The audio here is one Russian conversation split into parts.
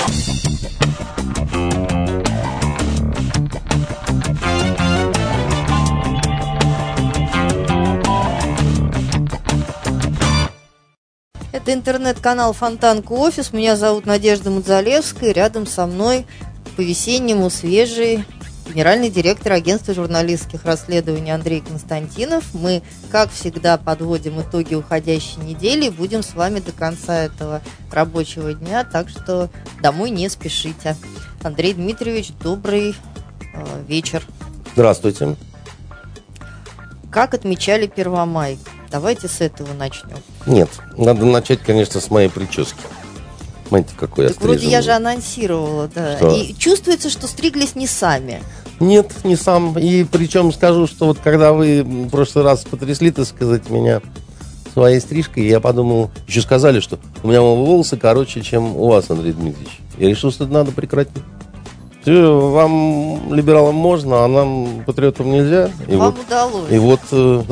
Это интернет-канал Фонтанка Офис. Меня зовут Надежда Мудзалевская. Рядом со мной по-весеннему свежий генеральный директор агентства журналистских расследований Андрей Константинов. Мы, как всегда, подводим итоги уходящей недели и будем с вами до конца этого рабочего дня, так что домой не спешите. Андрей Дмитриевич, добрый вечер. Здравствуйте. Как отмечали Первомай? Давайте с этого начнем. Нет, надо начать, конечно, с моей прически. Смотрите, какой я стриженный. Вроде я же анонсировала, да. Что? И чувствуется, что стриглись не сами. Нет, не сам. И причем скажу, что вот когда вы в прошлый раз потрясли, так сказать, меня своей стрижкой, я подумал, еще сказали, что у меня волосы короче, чем у вас, Андрей Дмитриевич. Я решил, что это надо прекратить. Вам, либералам, можно, а нам, патриотам, нельзя. И вам вот, удалось. И вот,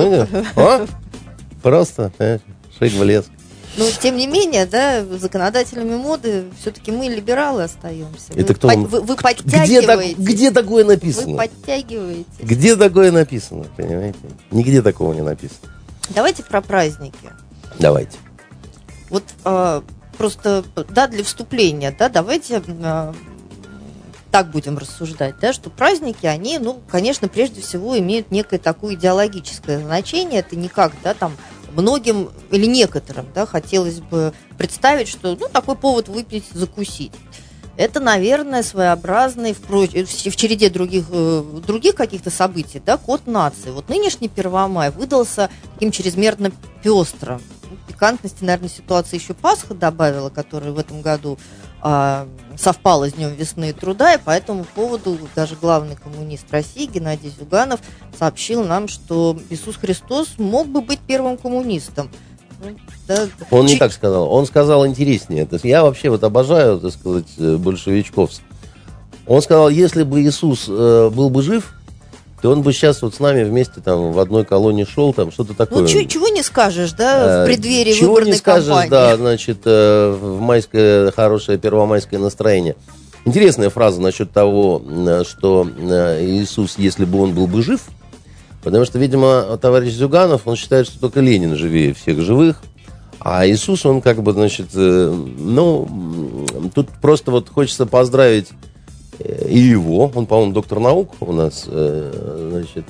просто, шаг в лес. Но, тем не менее, да, законодателями моды все-таки мы, либералы, остаемся. Это кто? Вы подтягиваете. Где такое написано? Вы подтягиваете. Где такое написано, понимаете? Нигде такого не написано. Давайте про праздники. Давайте. Вот просто, да, для вступления, да, давайте так будем рассуждать, да, что праздники, они, ну, конечно, прежде всего имеют некое такое идеологическое значение. Это не как, да, там, многим или некоторым, да, хотелось бы представить, что, ну, такой повод выпить, закусить. Это, наверное, своеобразный в череде других каких-то событий, да, код нации. Вот нынешний Первомай выдался таким чрезмерно пестрым. Пикантности, наверное, ситуация еще Пасха добавила, которая в этом году совпало с Днем весны и труда, и по этому поводу даже главный коммунист России Геннадий Зюганов сообщил нам, что Иисус Христос мог бы быть первым коммунистом. Да. Он не так сказал, он сказал интереснее. То есть я вообще вот обожаю, так сказать, большевичков. Он сказал, если бы Иисус был бы жив, то он бы сейчас вот с нами вместе там в одной колонне шел, там что-то такое. Ну, чего не скажешь, да, в преддверии чего выборной не скажешь, кампании. Да, значит, в майское, хорошее первомайское настроение. Интересная фраза насчет того, что Иисус, если бы он был бы жив, потому что, видимо, товарищ Зюганов, он считает, что только Ленин живее всех живых, а Иисус, он как бы, значит, ну, тут просто вот хочется поздравить и его, он, по-моему, доктор наук у нас, значит...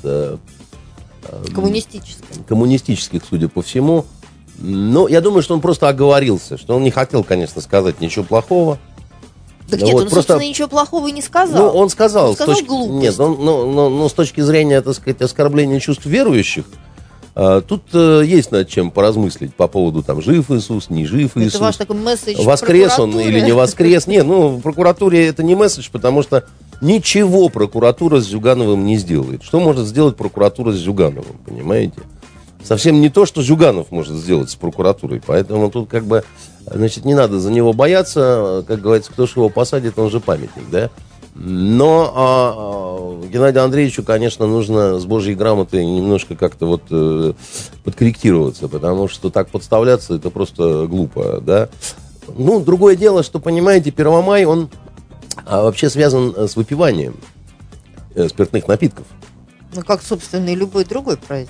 коммунистических, судя по всему. Но я думаю, что он просто оговорился, что он не хотел, конечно, сказать ничего плохого. Так нет, он, собственно, ничего плохого и не сказал. Ну, он сказал глупость. Нет, но с точки зрения, так сказать, оскорбления чувств верующих, тут есть над чем поразмыслить по поводу, там, жив Иисус, не жив Иисус. Это ваш такой месседж воскрес он или не воскрес. Нет, ну, в прокуратуре это не месседж, потому что ничего прокуратура с Зюгановым не сделает. Что может сделать прокуратура с Зюгановым, понимаете? Совсем не то, что Зюганов может сделать с прокуратурой. Поэтому тут как бы, значит, не надо за него бояться. Как говорится, кто ж его посадит, он же памятник, да? Но Геннадию Андреевичу, конечно, нужно с Божьей грамотой немножко как-то вот подкорректироваться, потому что так подставляться, это просто глупо, да. Ну, другое дело, что, понимаете, Первомай, он вообще связан с выпиванием спиртных напитков. Ну, как, собственно, и любой другой праздник.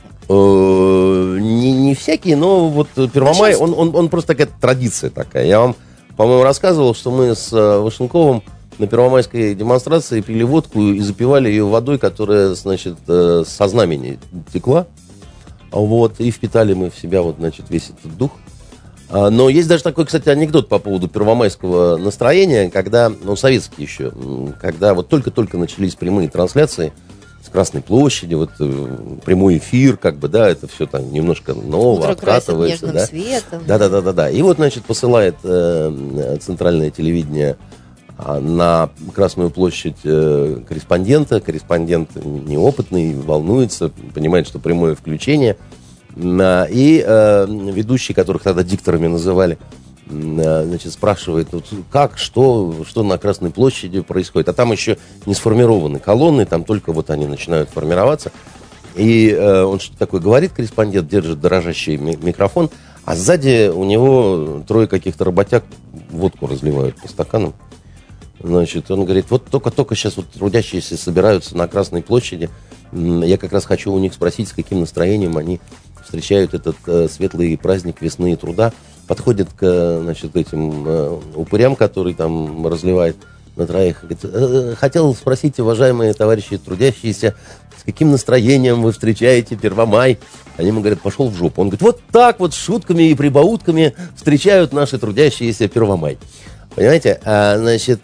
Не всякий, но вот Первомай, он просто такая традиция такая. Я вам, по-моему, рассказывал, что мы с Вашенковым на первомайской демонстрации пили водку и запивали ее водой, которая, значит, со знамени текла. Вот, и впитали мы в себя, вот, значит, весь этот дух. Но есть даже такой, кстати, анекдот по поводу первомайского настроения, когда, ну, советский еще, когда вот только-только начались прямые трансляции с Красной площади, вот прямой эфир, как бы, да, это все там немножко ново, утро откатывается, да. Светом. Да. И вот, значит, посылает центральное телевидение на Красную площадь корреспондента. Корреспондент неопытный, волнуется, понимает, что прямое включение. И ведущий, которых тогда дикторами называли, значит, спрашивает, вот как, что на Красной площади происходит. А там еще не сформированы колонны, там только вот они начинают формироваться. И он что-то такое говорит, корреспондент, держит дрожащий микрофон, а сзади у него трое каких-то работяг водку разливают по стаканам. Значит, он говорит, вот только сейчас вот трудящиеся собираются на Красной площади. Я как раз хочу у них спросить, с каким настроением они встречают этот светлый праздник весны и труда. Подходит к, значит, этим упырям, которые там разливает на троих. Говорит, хотел спросить, уважаемые товарищи трудящиеся, с каким настроением вы встречаете Первомай? Они ему говорят, пошел в жопу. Он говорит, вот так вот с шутками и прибаутками встречают наши трудящиеся Первомай. Понимаете? Значит,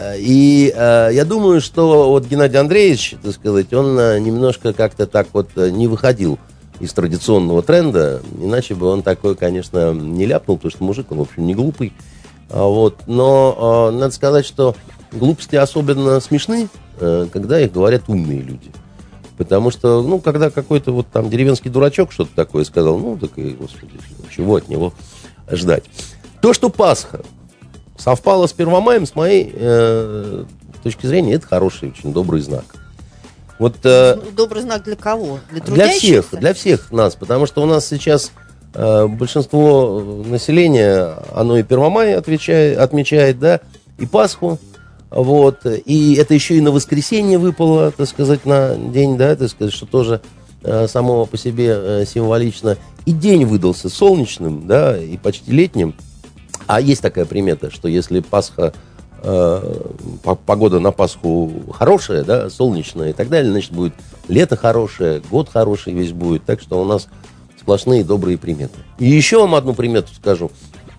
я думаю, что вот Геннадий Андреевич, так сказать, он немножко как-то так вот не выходил из традиционного тренда, иначе бы он такой, конечно, не ляпнул, потому что мужик, он, в общем, не глупый. Вот. Но надо сказать, что глупости особенно смешны, когда их говорят умные люди. Потому что, ну, когда какой-то вот там деревенский дурачок что-то такое сказал, ну, так и, господи, чего от него ждать. То, что Пасха совпало с Первомаем, с моей точки зрения, это хороший, очень добрый знак. Вот, добрый знак для кого? Для трудящихся? Для всех нас, потому что у нас сейчас большинство населения, оно и Первомай отмечает, да, и Пасху, вот, и это еще и на воскресенье выпало, так сказать, на день, да, так сказать, что тоже само по себе символично. И день выдался солнечным, да, и почти летним. А есть такая примета, что если Пасха, погода на Пасху хорошая, да, солнечная и так далее, значит, будет лето хорошее, год хороший весь будет. Так что у нас сплошные добрые приметы. И еще вам одну примету скажу.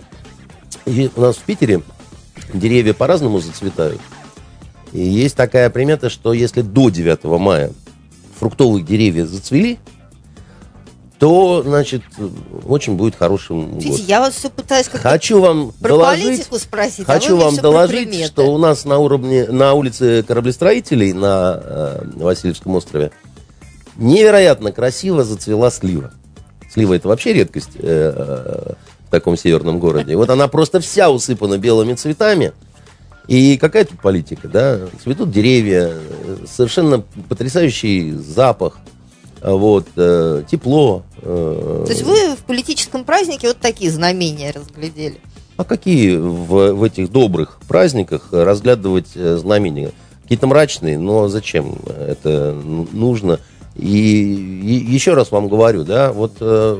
У нас в Питере деревья по-разному зацветают. И есть такая примета, что если до 9 мая фруктовые деревья зацвели, то, значит, очень будет хорошим годом. Видите, я вас все пытаюсь как-то хочу вам про доложить, политику спросить, хочу вам доложить, что у нас на улице кораблестроителей на Васильевском острове невероятно красиво зацвела слива. Слива — это вообще редкость в таком северном городе. Вот она просто вся усыпана белыми цветами. И какая тут политика, да? Цветут деревья, совершенно потрясающий запах. Вот, тепло. То есть вы в политическом празднике вот такие знамения разглядели? А какие в этих добрых праздниках разглядывать знамения? Какие-то мрачные, но зачем это нужно? И еще раз вам говорю, да, вот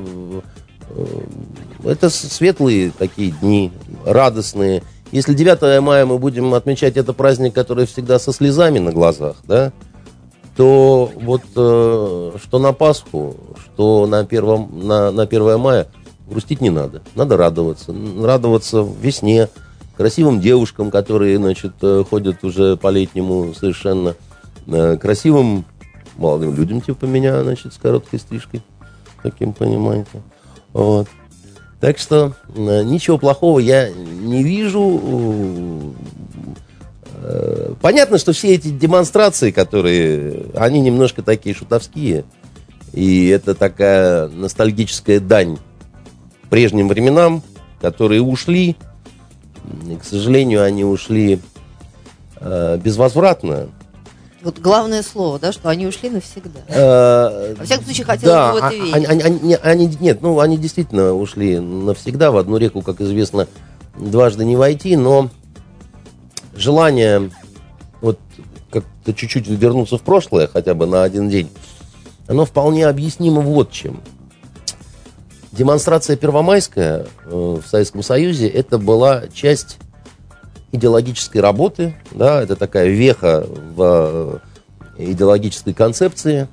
это светлые такие дни, радостные. Если 9 мая мы будем отмечать это праздник, который всегда со слезами на глазах, да, то вот что на Пасху, что на 1 мая грустить не надо. Надо радоваться. Радоваться весне, красивым девушкам, которые, значит, ходят уже по-летнему совершенно, красивым молодым людям, типа меня, значит, с короткой стрижкой, таким, понимаете. Вот. Так что ничего плохого я не вижу. Понятно, что все эти демонстрации, которые, они немножко такие шутовские, и это такая ностальгическая дань прежним временам, которые ушли, и, к сожалению, они ушли безвозвратно. Вот главное слово, да, что они ушли навсегда. Во всяком случае, хотелось бы в это верить. Нет, они действительно ушли навсегда. В одну реку, как известно, дважды не войти, но желание вот как-то чуть-чуть вернуться в прошлое, хотя бы на один день, оно вполне объяснимо вот чем. Демонстрация первомайская в Советском Союзе — это была часть идеологической работы, да, это такая веха в идеологической концепции.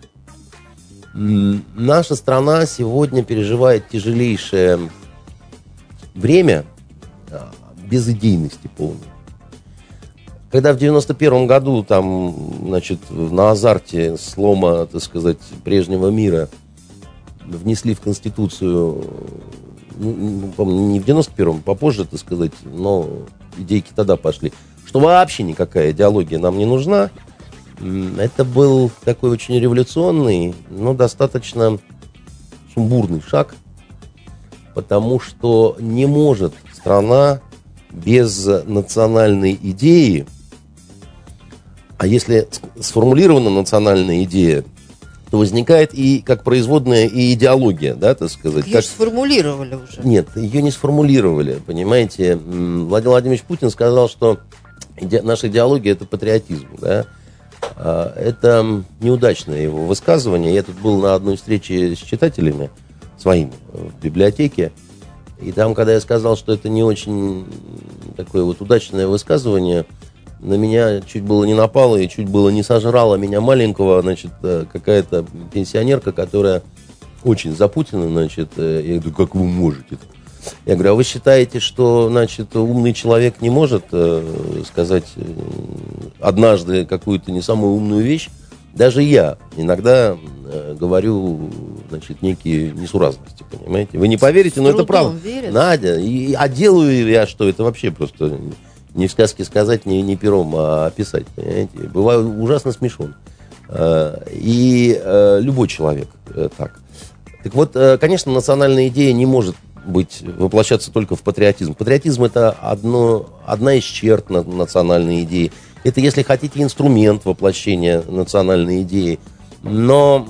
Наша страна сегодня переживает тяжелейшее время безидейности полной. Когда в 91 году там, значит, на азарте слома, так сказать, прежнего мира внесли в Конституцию, помню, не в 91-м, попозже, так сказать, но идейки тогда пошли, что вообще никакая идеология нам не нужна. Это был такой очень революционный, но достаточно сумбурный шаг, потому что не может страна без национальной идеи, а если сформулирована национальная идея, то возникает и как производная и идеология, да, так сказать. Ее сформулировали уже. Нет, ее не сформулировали, понимаете. Владимир Владимирович Путин сказал, что наша идеология – это патриотизм, да. Это неудачное его высказывание. Я тут был на одной встрече с читателями своими в библиотеке, и там, когда я сказал, что это не очень такое вот удачное высказывание, на меня чуть было не напало и чуть было не сожрала меня маленького, значит, какая-то пенсионерка, которая очень за Путина, значит, я говорю, как вы можете? Я говорю, а вы считаете, что, значит, умный человек не может сказать однажды какую-то не самую умную вещь? Даже я иногда говорю, значит, некие несуразности, понимаете? Вы не поверите, но это правда. Верит. Надя, а делаю я что? Это вообще просто не в сказке сказать, не пером, а описать, понимаете? Бываю ужасно смешон. И любой человек так. Так вот, конечно, национальная идея не может воплощаться только в патриотизм. Патриотизм – это одна из черт национальной идеи. Это, если хотите, инструмент воплощения национальной идеи. Но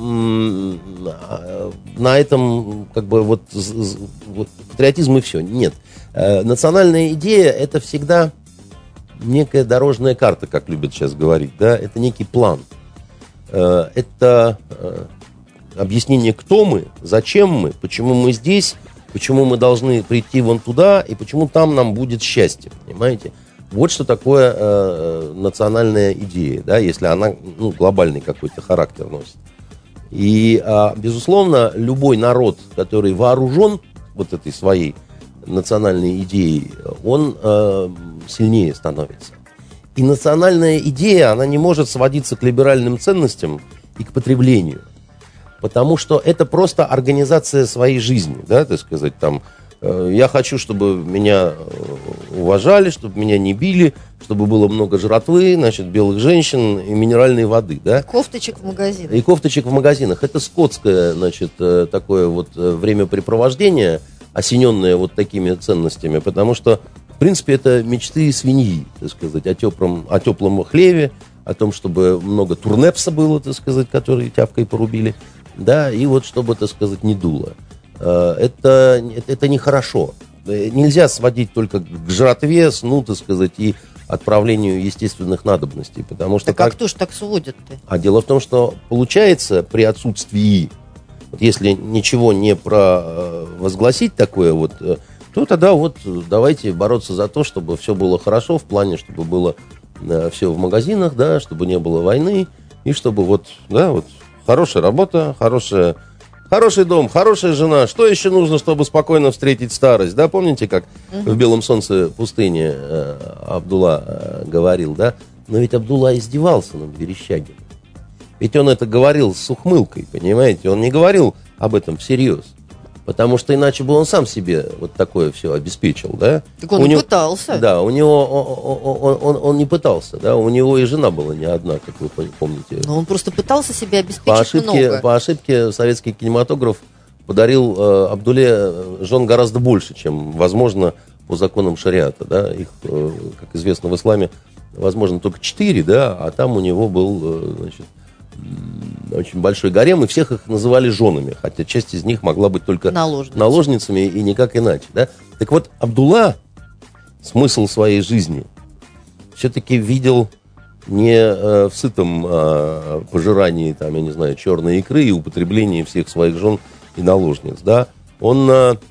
на этом как бы вот патриотизм и все. Нет. Национальная идея – это всегда некая дорожная карта, как любят сейчас говорить. Да? Это некий план. Это объяснение, кто мы, зачем мы, почему мы здесь, почему мы должны прийти вон туда и почему там нам будет счастье, понимаете? Вот что такое национальная идея, да, если она глобальный какой-то характер носит. И, безусловно, любой народ, который вооружен вот этой своей национальной идеей, он сильнее становится. И национальная идея, она не может сводиться к либеральным ценностям и к потреблению. Потому что это просто организация своей жизни, да, так сказать, там, я хочу, чтобы меня уважали, чтобы меня не били, чтобы было много жратвы, значит, белых женщин и минеральной воды, да. Кофточек в магазинах. И кофточек в магазинах. Это скотское, значит, такое вот времяпрепровождение, осененное вот такими ценностями, потому что, в принципе, это мечты свиньи, так сказать, о теплом хлеве, о том, чтобы много турнепса было, так сказать, которые тявкой порубили. Да, и вот чтобы, так сказать, не дуло. Это нехорошо. Нельзя сводить только к жратве, сну, так сказать, и отправлению естественных надобностей. Потому что так кто ж так сводит-то? А дело в том, что получается при отсутствии, вот если ничего не провозгласить такое вот, то тогда вот давайте бороться за то, чтобы все было хорошо, в плане, чтобы было все в магазинах, да, чтобы не было войны, и чтобы вот, да, вот, хорошая работа, хороший дом, хорошая жена. Что еще нужно, чтобы спокойно встретить старость? Да, помните, как в «Белом солнце пустыни» Абдулла говорил, да? Но ведь Абдулла издевался над Верещагиным. Ведь он это говорил с ухмылкой, понимаете? Он не говорил об этом всерьез. Потому что иначе бы он сам себе вот такое все обеспечил, да? Так он не пытался. Да, у него он не пытался, да? У него и жена была не одна, как вы помните. Но он просто пытался себе обеспечить много. По ошибке советский кинематограф подарил Абдулле жен гораздо больше, чем возможно по законам шариата, да? Их, как известно, в исламе возможно только 4, да? А там у него был, значит, очень большой гарем, и всех их называли женами, хотя часть из них могла быть только наложницами и никак иначе, да? Так вот, Абдулла смысл своей жизни все-таки видел не в сытом пожирании, там, я не знаю, черной икры и употреблении всех своих жен и наложниц, да? Он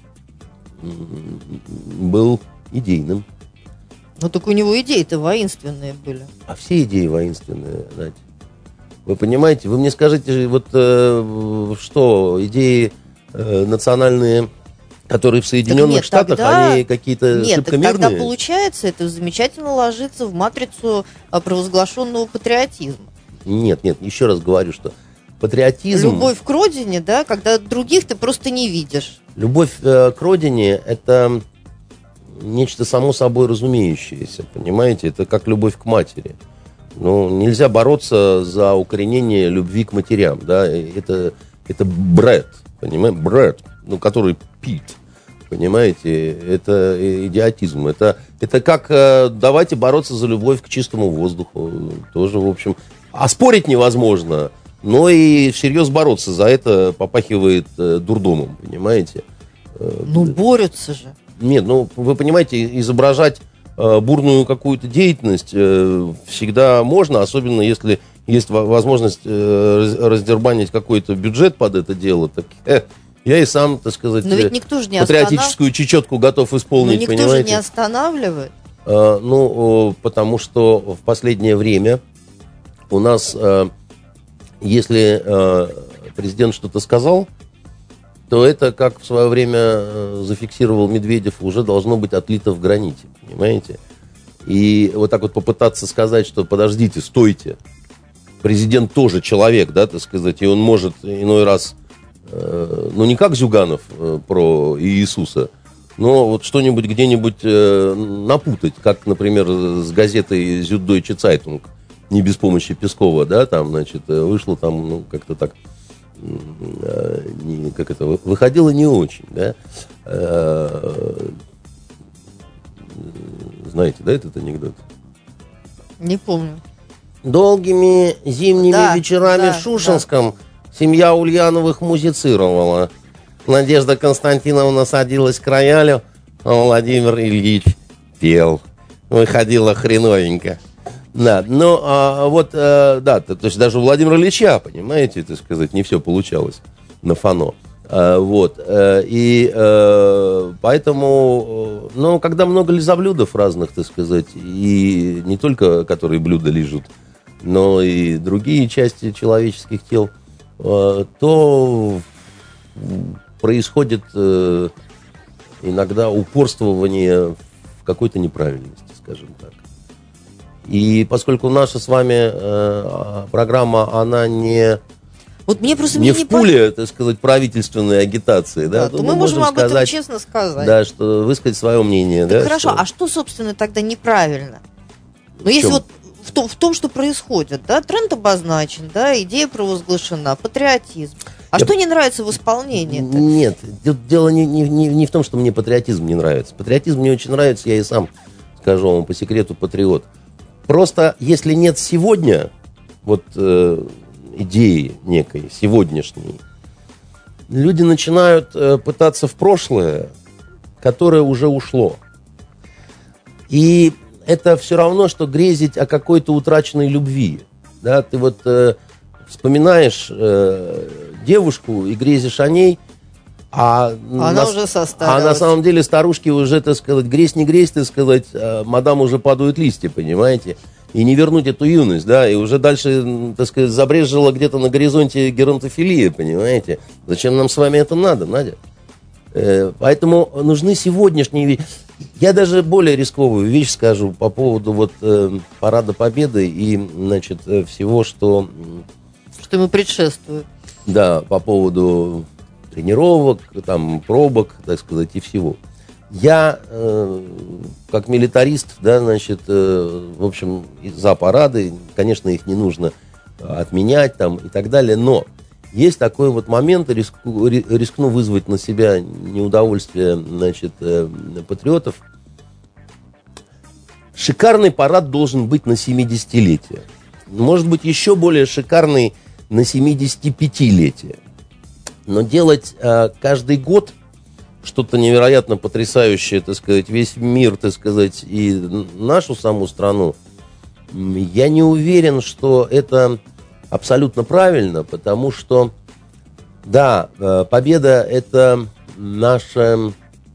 был идейным. Ну, так у него идеи-то воинственные были. А все идеи воинственные, Надя. Вы понимаете, вы мне скажите, вот что, идеи национальные, которые в Соединенных Штатах, тогда, они какие-то шибко мирные? Нет, тогда получается, это замечательно ложится в матрицу провозглашенного патриотизма. Нет, еще раз говорю, что патриотизм... Любовь к родине, да, когда других ты просто не видишь. Любовь к родине – это нечто само собой разумеющееся, понимаете? Это как любовь к матери. Ну, нельзя бороться за укоренение любви к матерям, да, это бред, понимаете, бред, ну, который пит, понимаете, это идиотизм, это как давайте бороться за любовь к чистому воздуху, тоже, в общем, а спорить невозможно, но и всерьез бороться за это попахивает дурдомом, понимаете. Ну, борются же. Нет, ну, вы понимаете, изображать бурную какую-то деятельность всегда можно, особенно если есть возможность раздербанить какой-то бюджет под это дело, так я и сам, так сказать, патриотическую чечетку готов исполнить, но никто же не останавливает. Потому что в последнее время у нас, если президент что-то сказал, то это, как в свое время зафиксировал Медведев, уже должно быть отлито в граните, понимаете? И вот так вот попытаться сказать, что подождите, стойте, президент тоже человек, да, так сказать, и он может иной раз, не как Зюганов про Иисуса, но вот что-нибудь где-нибудь напутать, как, например, с газетой «Süddeutsche Zeitung», не без помощи Пескова, да, там, значит, вышло там, как-то так, выходило не очень, да. Знаете, да, этот анекдот? Не помню. Долгими зимними вечерами в Шушенском семья Ульяновых музицировала. Надежда Константиновна садилась к роялю, а Владимир Ильич пел. Выходило хреновенько. Да, то есть даже у Владимира Ильича, понимаете, так сказать, не все получалось на фано. Поэтому, когда много лизоблюдов разных, так сказать, и не только которые блюда лижут, но и другие части человеческих тел, то происходит иногда упорствование в какой-то неправильности, скажем так. И поскольку наша с вами программа, она не в пуле, так сказать, правительственной агитации, да, то мы можем об этом честно сказать. Да, что высказать свое мнение. Так хорошо, а что, собственно, тогда неправильно? Если вот в том, что происходит, да, тренд обозначен, да, идея провозглашена, патриотизм. Что не нравится в исполнении-то? Нет, дело не в том, что мне патриотизм не нравится. Патриотизм мне очень нравится, я и сам, скажу вам по секрету, патриот. Просто если нет сегодня идеи некой, сегодняшней, люди начинают пытаться в прошлое, которое уже ушло. И это все равно, что грезить о какой-то утраченной любви. Да, ты вспоминаешь девушку и грезишь о ней, она уже состарилась. А на самом деле старушки уже, так сказать, грезь не грезь, так сказать, мадам уже падают листья, понимаете? И не вернуть эту юность, да, и уже дальше, так сказать, забрежила где-то на горизонте геронтофилия, понимаете? Зачем нам с вами это надо, Надя? Поэтому нужны сегодняшние вещи. Я даже более рисковую вещь скажу по поводу Парада Победы и, значит, всего, что ему предшествует. Да, по поводу тренировок, там, пробок, так сказать, и всего. Я, как милитарист, да, значит, в общем, за парады, конечно, их не нужно отменять там и так далее, но есть такой момент, рискну вызвать на себя неудовольствие, значит, патриотов. Шикарный парад должен быть на 70-летие. Может быть, еще более шикарный на 75-летие. Но делать каждый год что-то невероятно потрясающее, так сказать, весь мир, так сказать, и нашу саму страну, я не уверен, что это абсолютно правильно, потому что, да, победа — это наше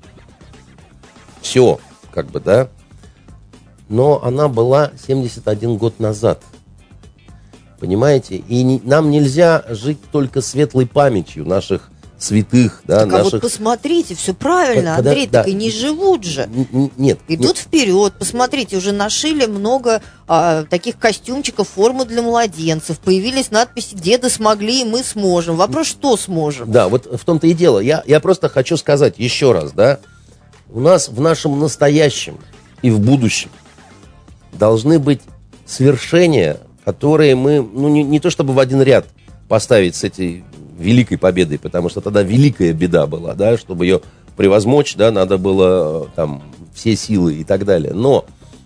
все, как бы, да, но она была 71 год назад. Понимаете? И нам нельзя жить только светлой памятью наших святых, да, так, наших... посмотрите, все правильно, Андрей, так и не живут же. Нет. Идут вперед, посмотрите, уже нашили много таких костюмчиков, формы для младенцев, появились надписи «Деды смогли, и мы сможем». Вопрос, что сможем? Да, вот в том-то и дело. Я просто хочу сказать еще раз, да, у нас в нашем настоящем и в будущем должны быть свершения, которые мы, не то чтобы в один ряд поставить с этой великой победой, потому что тогда великая беда была, да, чтобы ее превозмочь, да, надо было там все силы и так далее. Но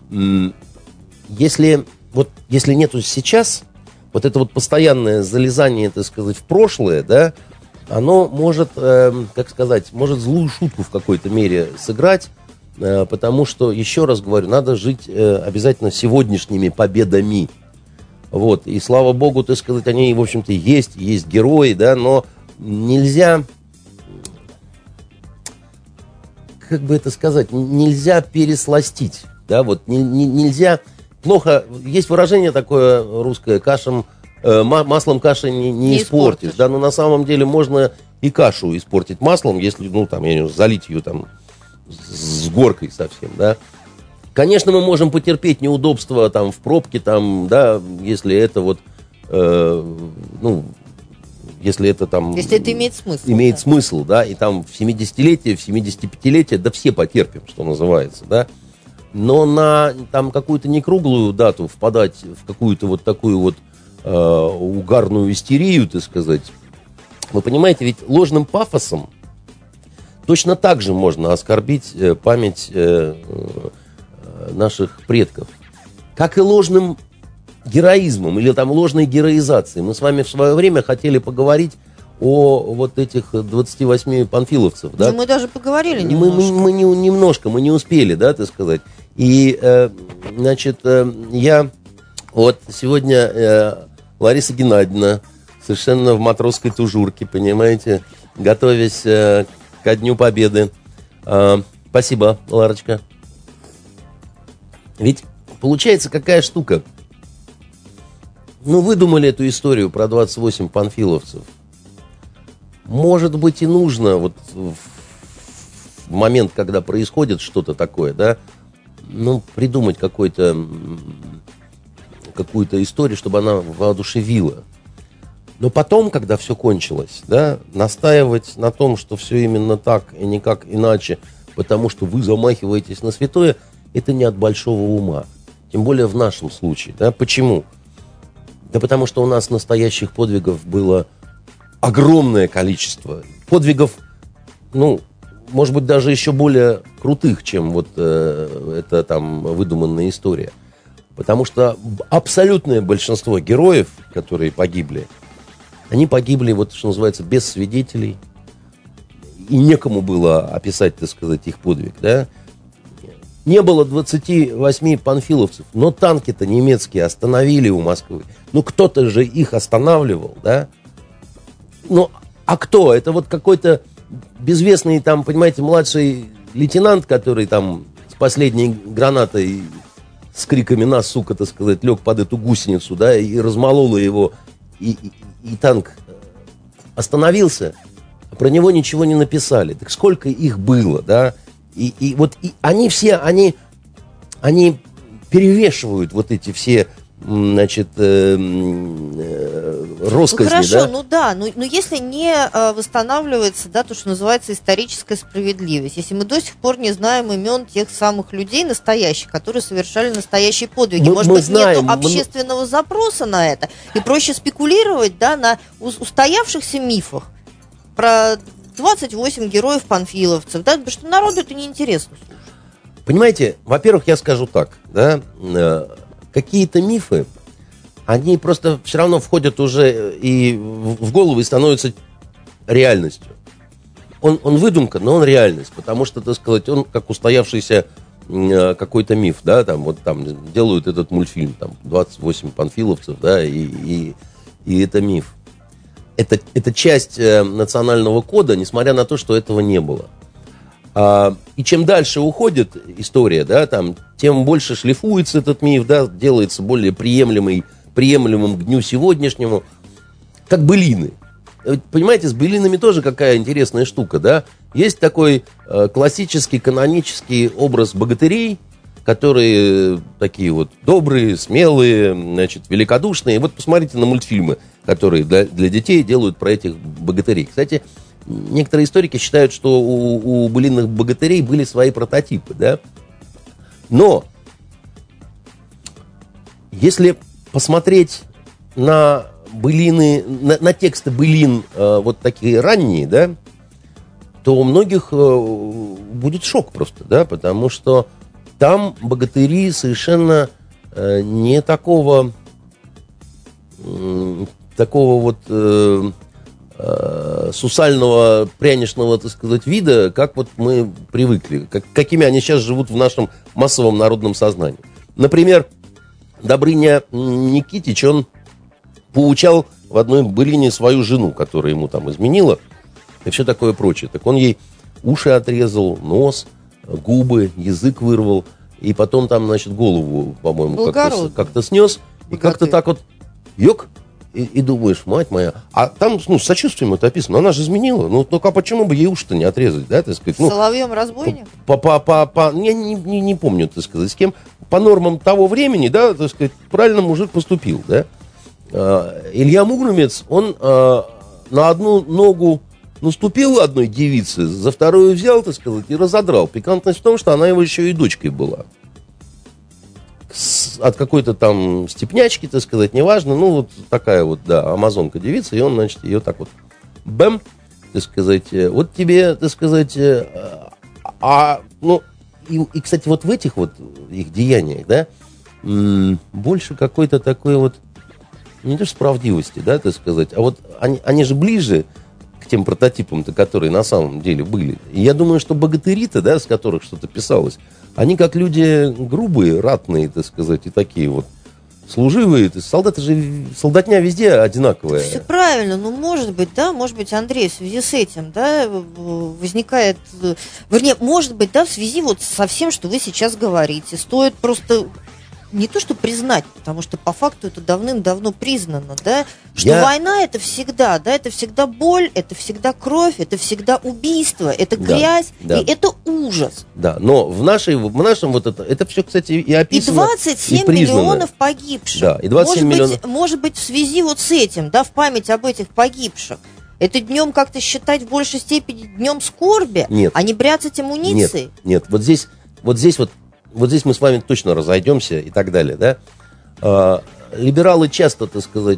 если нету сейчас, вот это постоянное залезание, так сказать, в прошлое, да, оно может, может злую шутку в какой-то мере сыграть, потому что, еще раз говорю, надо жить обязательно сегодняшними победами. Вот, и слава богу, так сказать, они, в общем-то, есть герои, да, но нельзя, как бы это сказать, нельзя пересластить, да, вот, нельзя, плохо, есть выражение такое русское, маслом каши не испортишь, да, но на самом деле можно и кашу испортить маслом, если, ну, там, я не знаю, залить ее там с горкой совсем, да. Конечно, мы можем потерпеть неудобства там в пробке, там, да, если это вот, ну, если это там... Если это имеет смысл. Имеет смысл, да, и там в 70-летие, в 75-летие, да все потерпим, что называется, да. Но на там какую-то некруглую дату впадать в какую-то вот такую вот угарную истерию, так сказать, вы понимаете, ведь ложным пафосом точно так же можно оскорбить память наших предков, как и ложным героизмом или там ложной героизацией. Мы с вами в свое время хотели поговорить о вот этих 28 панфиловцев. Да? Ну, мы даже поговорили немножко. Мы не успели, да, так сказать. И, значит, я вот сегодня Лариса Геннадьевна совершенно в матросской тужурке, понимаете, готовясь ко Дню Победы. Спасибо, Ларочка. Ведь получается какая штука. Ну, выдумали эту историю про 28 панфиловцев. Может быть, и нужно вот в момент, когда происходит что-то такое, да, ну, придумать какую-то историю, чтобы она воодушевила. Но потом, когда все кончилось, да, настаивать на том, что все именно так и никак иначе, потому что вы замахиваетесь на святое, это не от большого ума. Тем более в нашем случае. Да? Почему? Да потому что у нас настоящих подвигов было огромное количество. Подвигов, ну, может быть, даже еще более крутых, чем вот эта там выдуманная история. Потому что абсолютное большинство героев, которые погибли, они погибли, вот что называется, без свидетелей. И некому было описать, так сказать, их подвиг, да. Не было 28 панфиловцев, но танки-то немецкие остановили у Москвы. Ну, кто-то же их останавливал, да? Ну, а кто? Это вот какой-то безвестный, там, понимаете, младший лейтенант, который там с последней гранатой с криками «на, сука», так сказать, лег под эту гусеницу, да, и размололо его, и танк остановился, а про него ничего не написали. Так сколько их было, да? И вот они все, они перевешивают вот эти все, значит, россказни. Ну, хорошо, да? Ну да, но если не восстанавливается, да, то, что называется историческая справедливость, если мы до сих пор не знаем имен тех самых людей настоящих, которые совершали настоящие подвиги, может быть, знаем, нет общественного запроса на это, и проще спекулировать, да, на устоявшихся мифах про 28 героев-панфиловцев, да, потому что народу это неинтересно слушать. Понимаете, во-первых, я скажу так, да, какие-то мифы, они просто все равно входят уже и в голову и становятся реальностью. Он выдумка, но он реальность, потому что, так сказать, он как устоявшийся какой-то миф, да, там вот там делают этот мультфильм, там 28 панфиловцев, да, и это миф. Это часть национального кода, несмотря на то, что этого не было. И чем дальше уходит история, да, там, тем больше шлифуется этот миф, да, делается более приемлемым к дню сегодняшнему, как былины. Понимаете, с былинами тоже какая интересная штука, да? Есть такой классический, канонический образ богатырей, которые такие вот добрые, смелые, значит, великодушные. Вот посмотрите на мультфильмы, которые для детей делают про этих богатырей. Кстати, некоторые историки считают, что у былинных богатырей были свои прототипы, да? Но если посмотреть на былины, на тексты былин вот такие ранние, да, то у многих будет шок просто, да, потому что там богатыри совершенно не такого вот сусального, пряничного, так сказать, вида, как вот мы привыкли, какими они сейчас живут в нашем массовом народном сознании. Например, Добрыня Никитич, он поучал в одной былине свою жену, которая ему там изменила, и все такое прочее. Так он ей уши отрезал, нос, губы, язык вырвал, и потом там, значит, голову, по-моему, как-то снес, и как-то так вот, ёк, и думаешь, мать моя, а там, ну, с сочувствием это описано, она же изменила, ну а почему бы ей уши-то не отрезать, да, так сказать? Ну, Соловьем-разбойник? Не помню, так сказать, с кем, по нормам того времени, да, так сказать, правильно мужик поступил, да. Илья Муромец, он на одну ногу наступил одной девице, за вторую взял, так сказать, и разодрал. Пикантность в том, что она его еще и дочкой была. От какой-то там степнячки, так сказать, неважно, ну, вот такая вот, да, амазонка девица, и он, значит, ее так вот, бэм, так сказать, вот тебе, так сказать, ну, и, кстати, вот в этих вот их деяниях, да, больше какой-то такой вот, не то что справедливости, да, так сказать, а вот они же ближе к тем прототипам-то, которые на самом деле были. И я думаю, что богатыри-то, да, с которых что-то писалось, они как люди грубые, ратные, так сказать, и такие вот служивые. Солдаты же, солдатня везде одинаковая. Все правильно, но может быть, да, может быть, Андрей, в связи с этим, да, возникает, вернее, может быть, да, в связи вот со всем, что вы сейчас говорите, стоит просто не то, что признать, потому что по факту это давным-давно признано, да, что война это всегда, да, это всегда боль, это всегда кровь, это всегда убийство, это грязь, да. И это ужас. Да, но в нашем вот это все, кстати, и описано. И 27 миллионов погибших. Да, и 27 миллионов. Может быть, в связи вот с этим, да, в память об этих погибших, это днем как-то считать в большей степени днем скорби, нет, а не бряцать амуницией? Нет, вот здесь мы с вами точно разойдемся и так далее, да. Либералы часто, так сказать,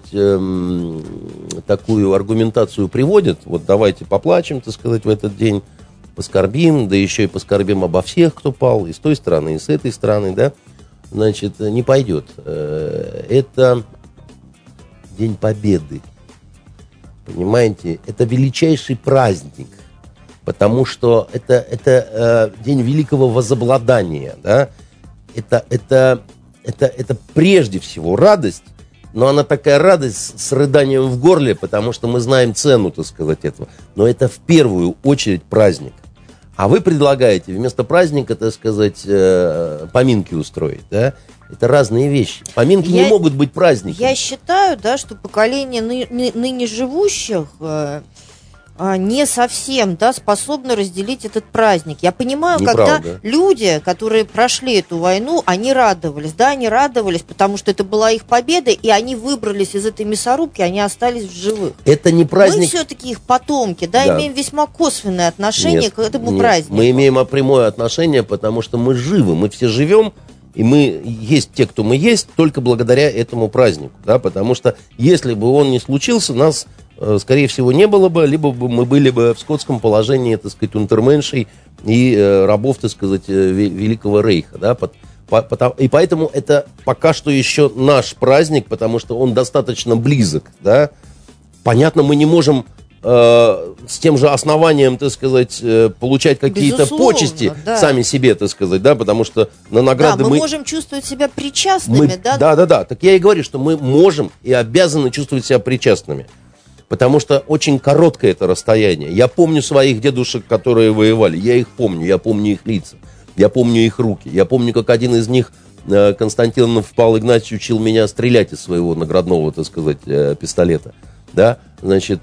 такую аргументацию приводят. Вот давайте поплачем, так сказать, в этот день, поскорбим, да еще и поскорбим обо всех, кто пал, и с той стороны, и с этой стороны, да. Значит, не пойдет. Это День Победы. Понимаете? Это величайший праздник. Потому что это день великого возобладания, да? Это прежде всего радость, но она такая радость с рыданием в горле, потому что мы знаем цену, так сказать, этого. Но это в первую очередь праздник. А вы предлагаете вместо праздника, так сказать, поминки устроить, да? Это разные вещи. Поминки не могут быть праздниками. Я считаю, да, что поколение ныне живущих не совсем, да, способны разделить этот праздник. Я понимаю, когда люди, которые прошли эту войну, они радовались, потому что это была их победа, и они выбрались из этой мясорубки, они остались в живых. Это не праздник. Мы все-таки их потомки, да, имеем весьма косвенное отношение к этому празднику. Мы имеем прямое отношение, потому что мы живы, мы все живем, и мы есть те, кто мы есть, только благодаря этому празднику, да, потому что если бы он не случился, нас, скорее всего, не было бы, либо бы мы были бы в скотском положении, так сказать, унтерменшей и рабов, так сказать, Великого Рейха, да, и поэтому это пока что еще наш праздник, потому что он достаточно близок, да. Понятно, мы не можем с тем же основанием, так сказать, получать какие-то почести сами себе, так сказать, да, потому что на награды мы можем чувствовать себя причастными, да? Да. Так я и говорю, что мы можем и обязаны чувствовать себя причастными, потому что очень короткое это расстояние. Я помню своих дедушек, которые воевали, я помню их лица, я помню их руки, я помню, как один из них, Константинов Павел Игнатьевич, учил меня стрелять из своего наградного, так сказать, пистолета. Да, значит,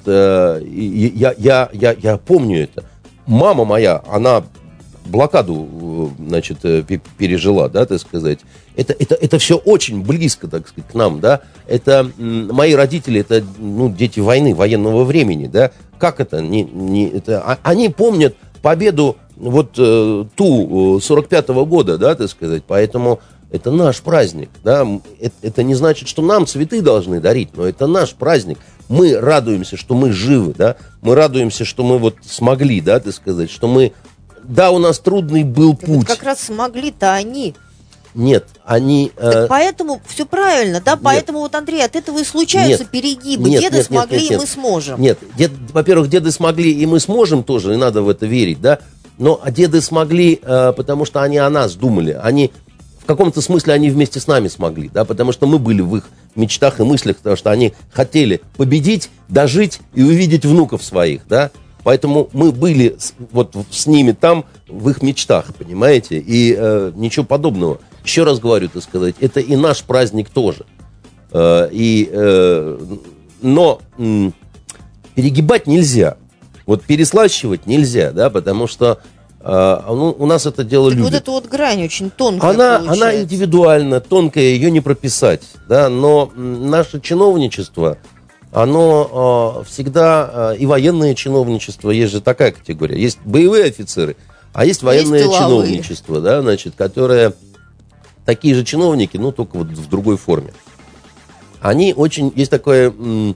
я помню это. Мама моя, она блокаду, значит, пережила, да, так сказать. Это все очень близко, так сказать, к нам, да. Это мои родители, это, дети войны, военного времени, да. Как это? Они помнят победу вот ту 45-го года, да, так сказать. Поэтому это наш праздник, да. Это не значит, что нам цветы должны дарить, но это наш праздник. Мы радуемся, что мы живы, да, мы радуемся, что мы вот смогли, да, так сказать, что мы, да, у нас трудный был путь. Вот как раз смогли-то они. Нет, они... Так поэтому все правильно, да? Нет. Поэтому вот, Андрей, от этого и случаются перегибы. Деды смогли, и мы сможем. Нет, во-первых, деды смогли, и мы сможем тоже, и надо в это верить, да? Но деды смогли, потому что они о нас думали. Они, в каком-то смысле, они вместе с нами смогли, да? Потому что мы были в их мечтах и мыслях, потому что они хотели победить, дожить и увидеть внуков своих, да? Поэтому мы были вот с ними там, в их мечтах, понимаете? И ничего подобного. Еще раз говорю, так сказать, это и наш праздник тоже. Но перегибать нельзя. Вот переслащивать нельзя, да, потому что у нас это дело любят. Вот эта вот грань очень тонкая она индивидуальна, тонкая, ее не прописать, да, но наше чиновничество, оно всегда, и военное чиновничество, есть же такая категория, есть боевые офицеры, а есть военное чиновничество, да, значит, которое... Такие же чиновники, но только вот в другой форме. Они очень... Есть такое...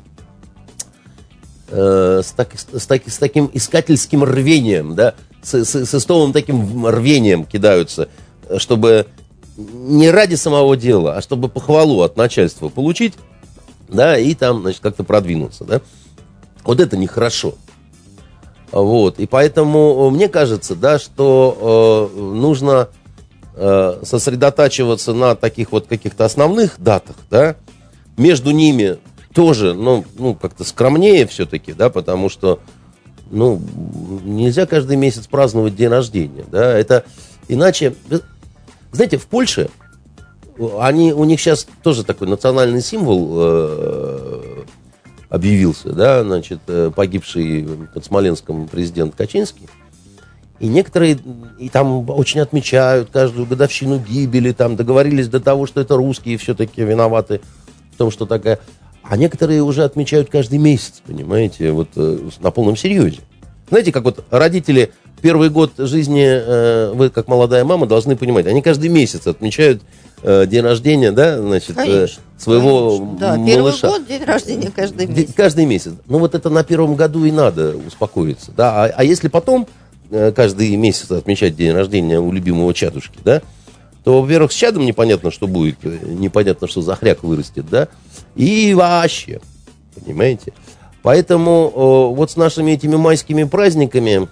с таким искательским рвением, да, с истовым таким рвением кидаются, чтобы не ради самого дела, а чтобы похвалу от начальства получить, да, и там, значит, как-то продвинуться, да. Вот это нехорошо. Вот. И поэтому мне кажется, да, что нужно... сосредотачиваться на таких вот каких-то основных датах, да, между ними тоже, ну как-то скромнее все-таки, да, потому что, нельзя каждый месяц праздновать день рождения, да, это иначе, знаете, в Польше у них сейчас тоже такой национальный символ объявился, да, значит, погибший под Смоленском президент Качинский. И некоторые и там очень отмечают каждую годовщину гибели, там договорились до того, что это русские все-таки виноваты в том, что такая... А некоторые уже отмечают каждый месяц, понимаете, вот на полном серьезе. Знаете, как вот родители первый год жизни, вы как молодая мама должны понимать, они каждый месяц отмечают день рождения, да, значит, своего да, малыша. Первый год, день рождения каждый месяц. Каждый месяц. Ну вот это на первом году и надо успокоиться, да. А если потом каждый месяц отмечать день рождения у любимого чадушки, да, то, во-первых, с чадом непонятно, что будет, непонятно, что за хряк вырастет, да, и вообще, понимаете. Поэтому вот с нашими этими майскими праздниками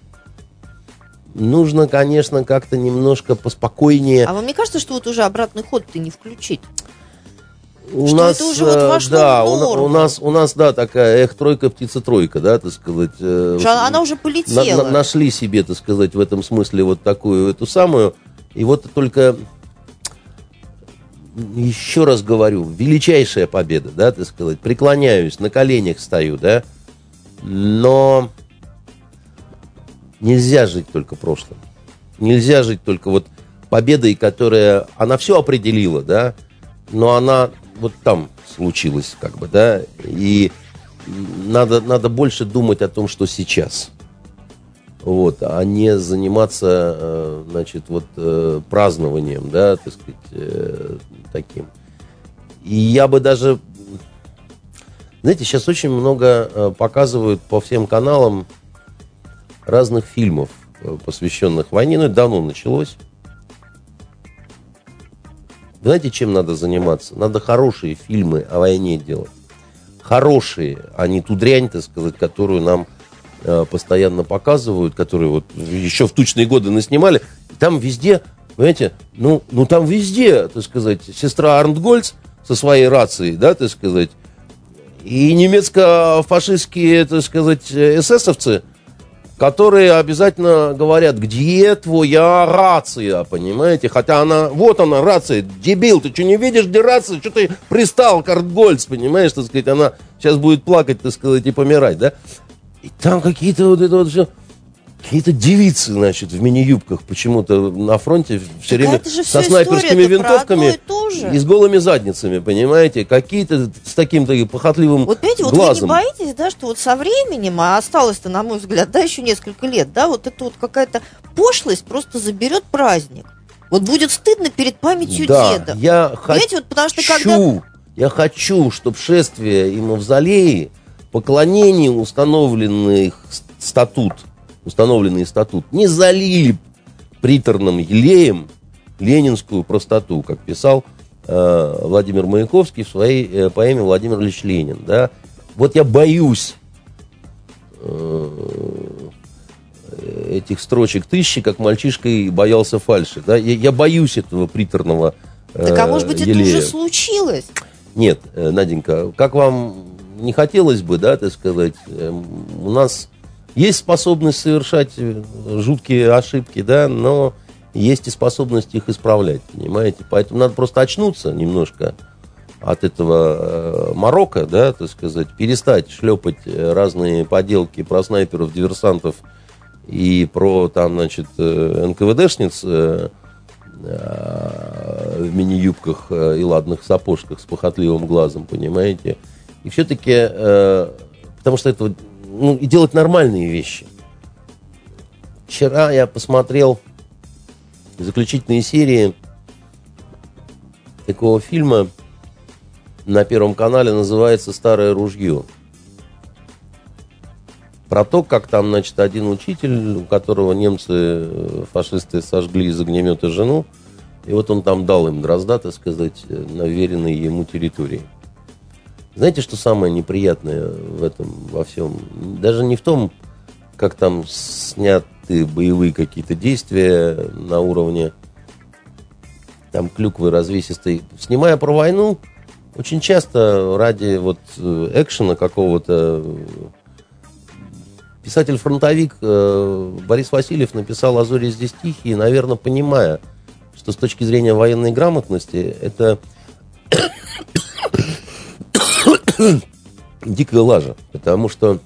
нужно, конечно, как-то немножко поспокойнее. А вам не кажется, что вот уже обратный ход-то не включить? У нас, это уже вот вошло да, в норму. У нас, да, такая тройка, птица-тройка, да, так сказать. Она уже полетела. Нашли себе, так сказать, в этом смысле вот такую, эту самую. И вот только, еще раз говорю, величайшая победа, да, так сказать. Преклоняюсь, на коленях стою, да. Но нельзя жить только прошлым. Нельзя жить только вот победой, которая, она все определила, да, но она... вот там случилось, как бы, да, и надо больше думать о том, что сейчас, вот, а не заниматься, значит, вот празднованием, да, так сказать, таким. И я бы даже, знаете, сейчас очень много показывают по всем каналам разных фильмов, посвященных войне, это давно началось. Знаете, чем надо заниматься? Надо хорошие фильмы о войне делать. Хорошие, а не ту дрянь, так сказать, которую нам постоянно показывают, которую вот еще в тучные годы наснимали. Там везде, понимаете, там везде, так сказать, сестра Арнтгольц со своей рацией, да, так сказать, и немецко-фашистские, так сказать, эсэсовцы, которые обязательно говорят, где твоя рация, понимаете? Хотя вот она, рация, дебил, ты что, не видишь, где рация? Что ты пристал к Арнтгольц, понимаешь, так сказать, она сейчас будет плакать, так сказать, и помирать, да? И там какие-то вот это вот все, какие-то девицы, значит, в мини-юбках почему-то на фронте все время со снайперскими винтовками и с голыми задницами, понимаете? Какие-то с таким похотливым вот, понимаете, глазом. Вот вы не боитесь, да, что вот со временем, а осталось-то, на мой взгляд, да, еще несколько лет, да, вот это вот какая-то пошлость просто заберет праздник. Вот будет стыдно перед памятью деда. Я хочу, чтобы шествия и мавзолеи, поклонение, установленный статут, не залили приторным елеем, ленинскую простоту, как писал Владимир Маяковский в своей поэме «Владимир Ильич Ленин». Да? Вот я боюсь этих строчек тысячи, как мальчишкой боялся фальши. Да? Я боюсь этого приторного Так, а может быть, елея. это уже случилось? Нет, Наденька, как вам не хотелось бы, да, так сказать, у нас есть способность совершать жуткие ошибки, да, но есть и способность их исправлять, понимаете? Поэтому надо просто очнуться немножко от этого морока, да, так сказать, перестать шлепать разные поделки про снайперов, диверсантов и про, там, значит, НКВДшниц в мини-юбках и ладных сапожках с похотливым глазом, понимаете? И все-таки, потому что это, ну, и делать нормальные вещи. Вчера я посмотрел заключительные серии такого фильма на Первом канале, называется «Старое ружье». Про то, как там, значит, один учитель, у которого немцы, фашисты, сожгли из огнемета жену, и вот он там дал им дрозда, так сказать, на веренной ему территории. Знаете, что самое неприятное в этом во всем? Даже не в том, как там сняты боевые какие-то действия на уровне там клюквы развесистой. Снимая про войну, очень часто ради вот экшена какого-то писатель-фронтовик Борис Васильев написал «А зори здесь тихие», наверное, понимая, что с точки зрения военной грамотности это дикая лажа, потому что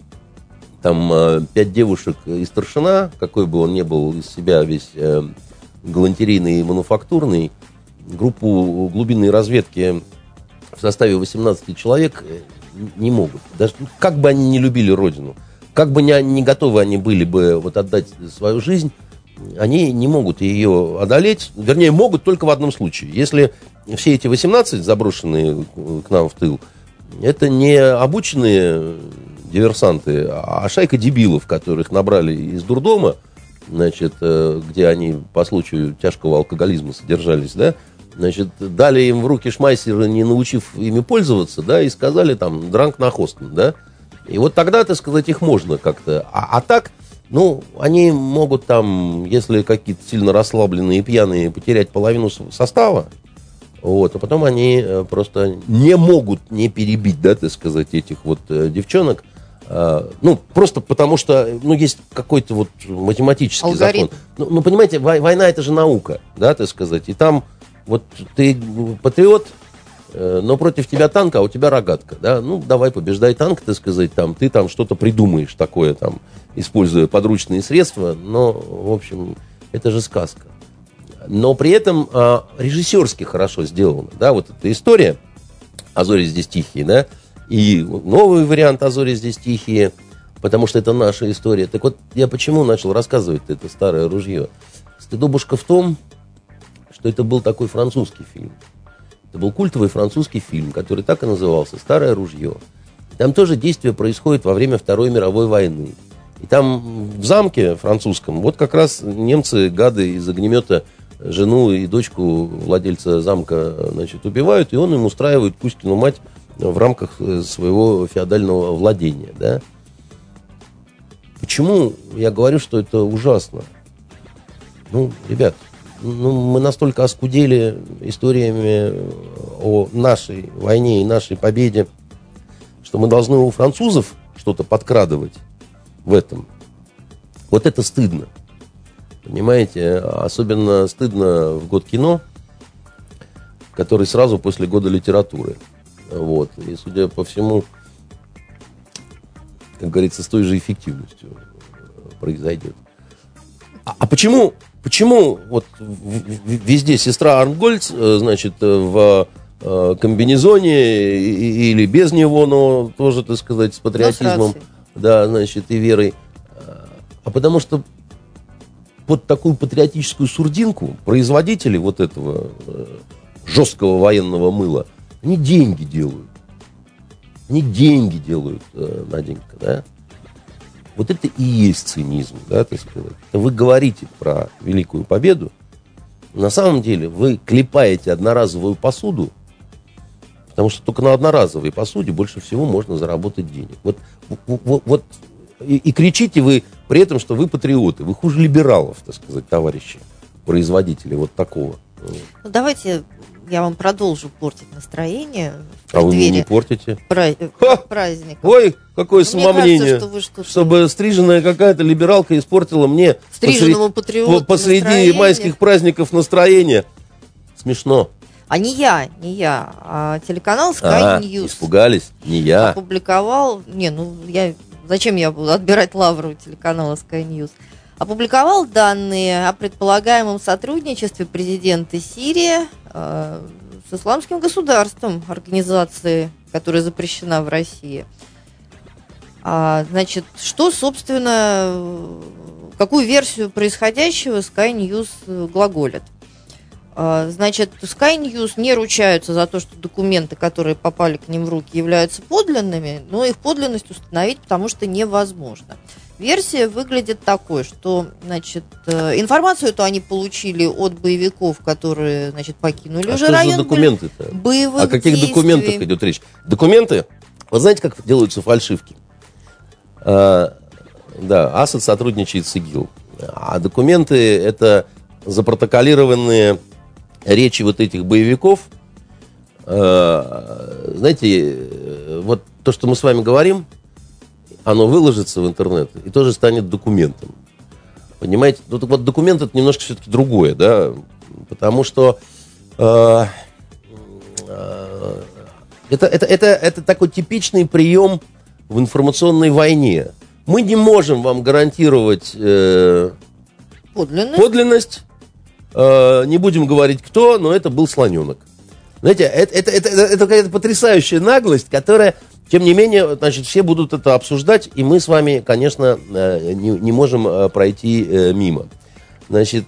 там 5 девушек и старшина, какой бы он ни был из себя весь галантерейный и мануфактурный, группу глубинной разведки в составе 18 человек не могут. Даже как бы они не любили родину, как бы не готовы они были бы вот отдать свою жизнь, они не могут ее одолеть. Вернее, могут только в одном случае. Если все эти 18, заброшенные к нам в тыл, это не обученные диверсанты, а шайка дебилов, которых набрали из дурдома, значит, где они по случаю тяжкого алкоголизма содержались, да, значит, дали им в руки шмайсеры, не научив ими пользоваться, да, и сказали там «дранк на хостен», да. И вот тогда, так сказать, их можно как-то. А так, ну, они могут там, если какие-то сильно расслабленные и пьяные, потерять половину состава, вот, а потом они просто не могут не перебить, да, так сказать, этих вот девчонок. Ну, просто потому что, ну, есть какой-то вот математический алгоритм. Закон. Ну, понимаете, война — это же наука, да, так сказать. И там вот ты патриот, но против тебя танк, а у тебя рогатка, да. Ну, давай, побеждай танк, так сказать, там, ты там что-то придумаешь такое, там, используя подручные средства, но, в общем, это же сказка. Но при этом режиссерски хорошо сделано, да, вот эта история «А зори здесь тихие», да, и новый вариант «А зори здесь тихие», потому что это наша история. Так вот, я почему начал рассказывать это «Старое ружье»? Стыдобушка в том, что это был такой французский фильм. Это был культовый французский фильм, который так и назывался «Старое ружье». Там тоже действие происходит во время Второй мировой войны. И там в замке французском вот как раз немцы, гады, из огнемета жену и дочку владельца замка, значит, убивают, и он им устраивает Кузькину мать в рамках своего феодального владения, да. Почему я говорю, что это ужасно? Ну, ребят, ну, мы настолько оскудели историями о нашей войне и нашей победе, что мы должны у французов что-то подкрадывать в этом. Вот это стыдно. Понимаете, особенно стыдно в год кино, который сразу после года литературы. Вот. И, судя по всему, как говорится, с той же эффективностью произойдет. А почему вот везде сестра Армгольц, значит, в комбинезоне или без него, но тоже, так сказать, с патриотизмом, да, значит, и верой. А потому что вот такую патриотическую сурдинку производители вот этого жесткого военного мыла, они деньги делают. Они деньги делают, Наденька, да? Вот это и есть цинизм, да, так сказать. Вы говорите про Великую Победу, На самом деле вы клепаете одноразовую посуду, потому что только на одноразовой посуде больше всего можно заработать денег. Вот и кричите вы при этом, что вы патриоты. Вы хуже либералов, так сказать, товарищи, производители вот такого. Ну, давайте я вам продолжу портить настроение. А вы мне не портите? Праздника. Ой, какое самомнение. Кажется, чтобы стриженная какая-то либералка испортила мне посреди майских праздников настроение. Смешно. А не я, а телеканал Sky News. Испугались? Не я. Опубликовал, зачем я буду отбирать лавру телеканала Sky News? Опубликовал данные о предполагаемом сотрудничестве президента Сирии с исламским государством, организацией, которая запрещена в России. Значит, что, собственно, какую версию происходящего Sky News глаголит? Значит, Sky News не ручаются за то, что документы, которые попали к ним в руки, являются подлинными, но их подлинность установить потому что невозможно. Версия выглядит такой, что, значит, информацию эту они получили от боевиков, которые, значит, покинули уже район. Что за документы-то? Боевых О каких действий. Документах идет речь? Документы? Вы знаете, как делаются фальшивки? Да, Асад сотрудничает с ИГИЛ. А документы — это запротоколированные речи вот этих боевиков. Знаете, вот то, что мы с вами говорим, оно выложится в интернет и тоже станет документом. Понимаете? Ну, так вот, документ — это немножко все-таки другое, да, потому что это такой типичный прием в информационной войне. Мы не можем вам гарантировать подлинность. Не будем говорить кто, но это был слоненок. Знаете, это какая-то потрясающая наглость, которая, тем не менее, значит, все будут это обсуждать, и мы с вами, конечно, не можем пройти мимо. Значит,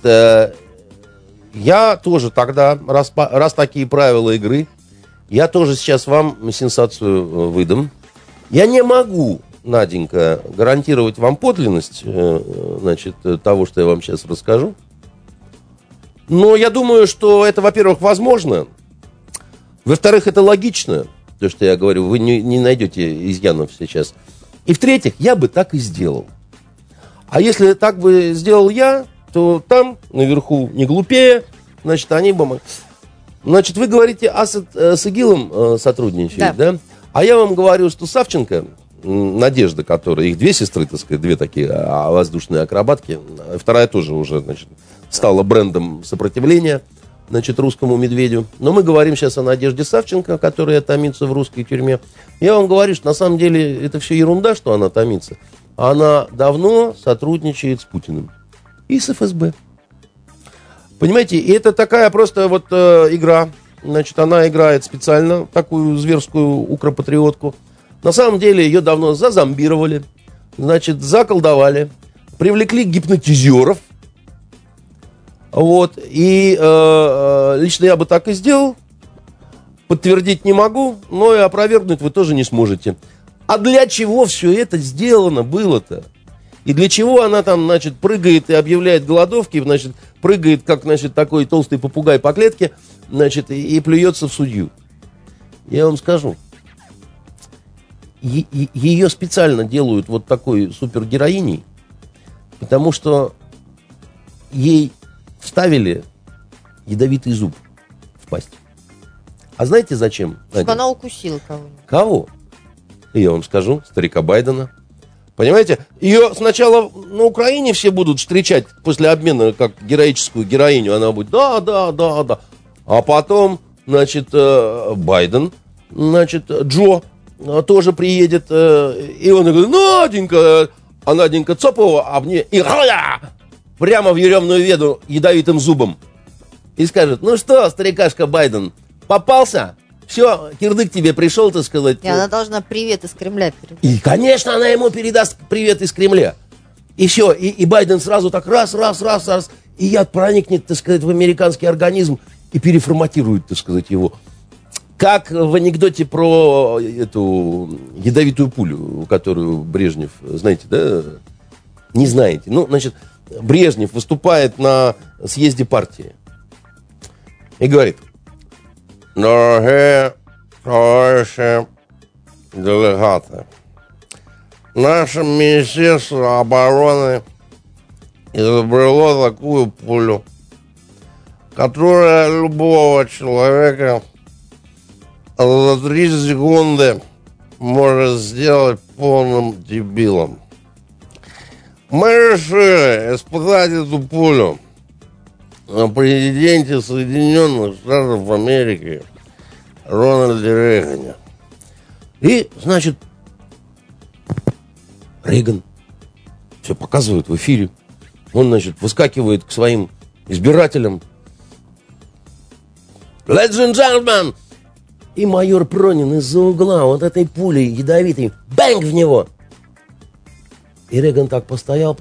я тоже тогда, раз такие правила игры, я тоже сейчас вам сенсацию выдам. Я не могу, Наденька, гарантировать вам подлинность, значит, того, что я вам сейчас расскажу. Но я думаю, что это, во-первых, возможно. Во-вторых, это логично, то, что я говорю. Вы не найдете изъянов сейчас. И в-третьих, я бы так и сделал. А если так бы сделал я, то там, наверху, не глупее, значит, они бы... Значит, вы говорите, Асад с ИГИЛом сотрудничает, да? А я вам говорю, что Савченко, Надежда, которая... Их две сестры, так сказать, две такие воздушные акробатки. Вторая тоже уже, значит, стала брендом сопротивления, значит, русскому медведю. Но мы говорим сейчас о Надежде Савченко, которая томится в русской тюрьме. Я вам говорю, что на самом деле это все ерунда, что она томится. Она давно сотрудничает с Путиным и с ФСБ. Понимаете, и это такая просто вот игра. Значит, она играет специально такую зверскую укропатриотку. На самом деле ее давно зазомбировали, значит, заколдовали, привлекли гипнотизеров. Вот, и лично я бы так и сделал. Подтвердить не могу, но и опровергнуть вы тоже не сможете. А для чего все это сделано было-то? И для чего она там, значит, прыгает и объявляет голодовки, значит, прыгает, как, значит, такой толстый попугай по клетке, значит, и плюется в судью? Я вам скажу. Ее специально делают вот такой супергероиней, потому что ей вставили ядовитый зуб в пасть. А знаете зачем? Чтобы она укусила кого-нибудь. Кого? Я вам скажу, старика Байдена. Понимаете? Ее сначала на Украине все будут встречать после обмена как героическую героиню. Она будет да. А потом, значит, Байден, значит, Джо тоже приедет. И он говорит, Наденька. А Наденька Цопова, а мне и прямо в еремную веду ядовитым зубом. И скажет, ну что, старикашка Байден, попался? Все, кирдык тебе пришел, так сказать. И она должна привет из Кремля передать. И, конечно, она ему передаст привет из Кремля. И все, и Байден сразу так раз. И яд проникнет, так сказать, в американский организм и переформатирует, так сказать, его. Как в анекдоте про эту ядовитую пулю, которую Брежнев, знаете, да? Не знаете. Ну, значит, Брежнев выступает на съезде партии. и говорит: дорогие товарищи делегаты, наше Министерство обороны изобрело такую пулю, которая любого человека за 3 секунды может сделать полным дебилом. Мы решили испытать эту пулю на президенте Соединенных Штатов Америки Рональде Рейгане. И, значит, Рейган все показывает в эфире. Он, значит, выскакивает к своим избирателям. Ladies and gentlemen! И майор Пронин из-за угла вот этой пулей ядовитой бэнг в него. И Рейган так постоял.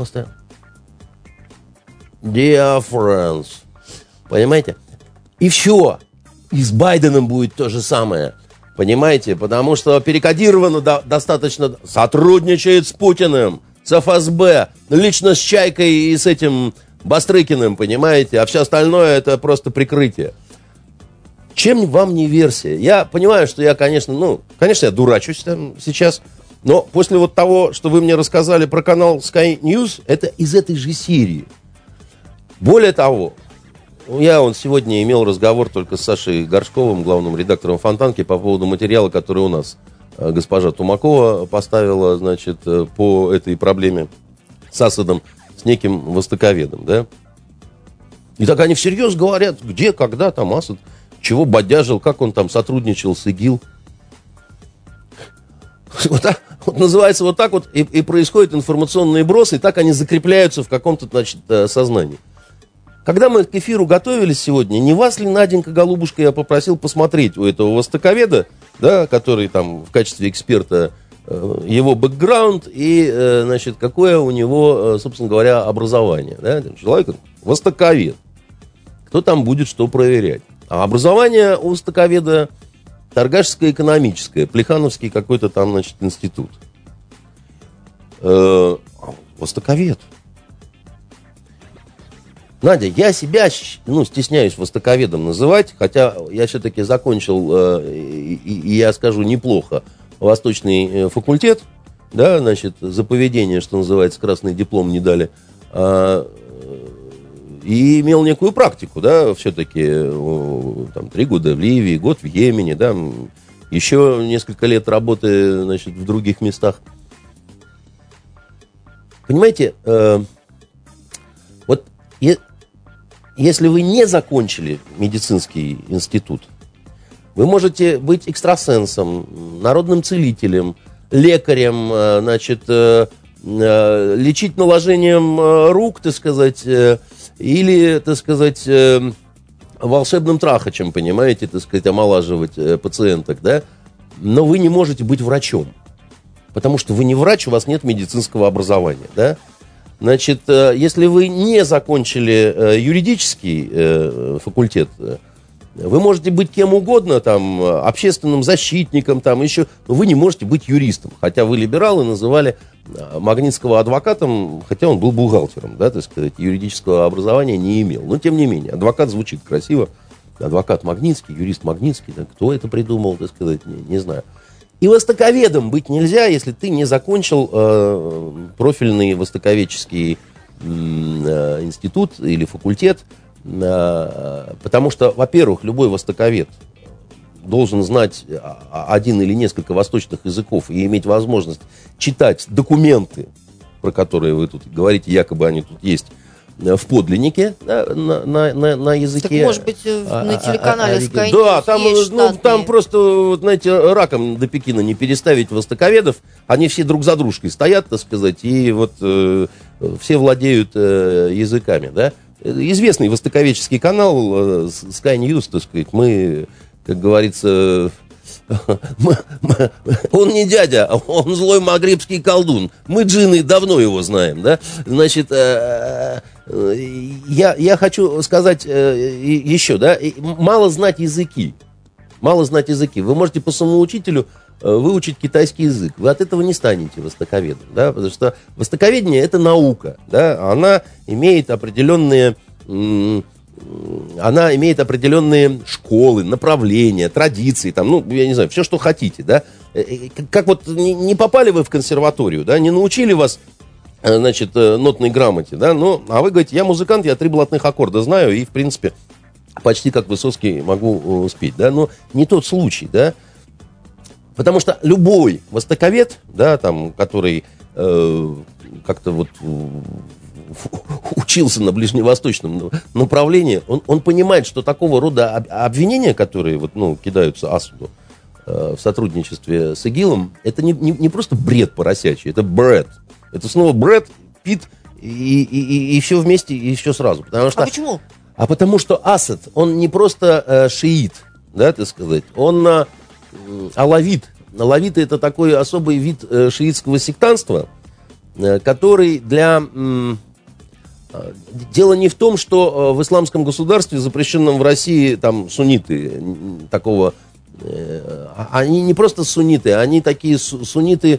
Dear friends. Понимаете? И все. И с Байденом будет то же самое. Понимаете? Потому что перекодировано достаточно. Сотрудничает с Путиным, с ФСБ, лично с Чайкой и с этим Бастрыкиным, понимаете? А все остальное это просто прикрытие. Чем вам не версия? Я понимаю, что я, конечно, я дурачусь там сейчас, но после вот того, что вы мне рассказали про канал Sky News, это из этой же серии. Более того, я сегодня имел разговор только с Сашей Горшковым, главным редактором Фонтанки, по поводу материала, который у нас госпожа Тумакова поставила, значит, по этой проблеме с Асадом, с неким востоковедом, да? И так они всерьез говорят, где, когда там Асад, чего бодяжил, как он там сотрудничал с ИГИЛ. Вот называется вот так вот и происходят информационные бросы, и так они закрепляются в каком-то, значит, сознании. Когда мы к эфиру готовились сегодня, не вас ли, Наденька, голубушка, я попросил посмотреть у этого востоковеда, да, который там в качестве эксперта, его бэкграунд и, значит, какое у него, собственно говоря, образование. Да? Человек востоковед. Кто там будет что проверять? А образование у востоковеда торгашское экономическое, Плехановский какой-то там, значит, институт. Востоковед. Надя, я себя, стесняюсь востоковедом называть, хотя я все-таки закончил, и я скажу, неплохо, Восточный факультет, да, значит, за поведение, что называется, красный диплом не дали, и имел некую практику, да, все-таки, там, 3 года в Ливии, год в Йемене, да, еще несколько лет работы, значит, в других местах. Понимаете, вот если вы не закончили медицинский институт, вы можете быть экстрасенсом, народным целителем, лекарем, значит, лечить наложением рук, так сказать, или, так сказать, волшебным трахачем, понимаете, так сказать, омолаживать пациенток, да? Но вы не можете быть врачом, потому что вы не врач, у вас нет медицинского образования, да? Значит, если вы не закончили юридический факультет, вы можете быть кем угодно, там, общественным защитником, там, еще, но вы не можете быть юристом. Хотя вы, либералы, называли Магнитского адвокатом, хотя он был бухгалтером, да, так сказать, юридического образования не имел. Но, тем не менее, адвокат звучит красиво. Адвокат Магнитский, юрист Магнитский, да, кто это придумал, так сказать, не знаю. И востоковедом быть нельзя, если ты не закончил профильный востоковедческий институт или факультет, потому что, во-первых, любой востоковед должен знать один или несколько восточных языков и иметь возможность читать документы, про которые вы тут говорите, якобы они тут есть в подлиннике, да, на языке. Так, может быть, на телеканале Sky News да, там, там просто, вот, знаете, раком до Пекина не переставить востоковедов. Они все друг за дружкой стоят, так сказать, и вот все владеют языками, да. Известный востоковедческий канал Sky News, так сказать, мы, как говорится, он не дядя, он злой магрибский колдун. Мы, джинны, давно его знаем, да? Значит, я хочу сказать еще, да, мало знать языки. Мало знать языки. Вы можете по самоучителю выучить китайский язык. Вы от этого не станете востоковедом, да? Потому что востоковедение – это наука, да? Она имеет определенные она имеет определенные школы, направления, традиции, там, ну, я не знаю, все, что хотите, да. Как вот не попали вы в консерваторию, да, не научили вас, значит, нотной грамоте, да, ну, а вы говорите, я музыкант, я 3 блатных аккорда знаю, и, в принципе, почти как Высоцкий могу спеть, да, но не тот случай, да. Потому что любой востоковед, да, там, который как-то вот учился на ближневосточном направлении, он понимает, что такого рода обвинения, которые вот, ну, кидаются Асаду в сотрудничестве с ИГИЛом, это не просто бред поросячий, это бред. Это снова бред, Пит и все вместе, и все сразу. Потому что, а почему? А потому что Асад, он не просто шиит, да, так сказать, он алавит. Алавиты — это такой особый вид шиитского сектанства, который для... Дело не в том, что в исламском государстве, запрещенном в России, там сунниты такого... Они не просто сунниты, они такие сунниты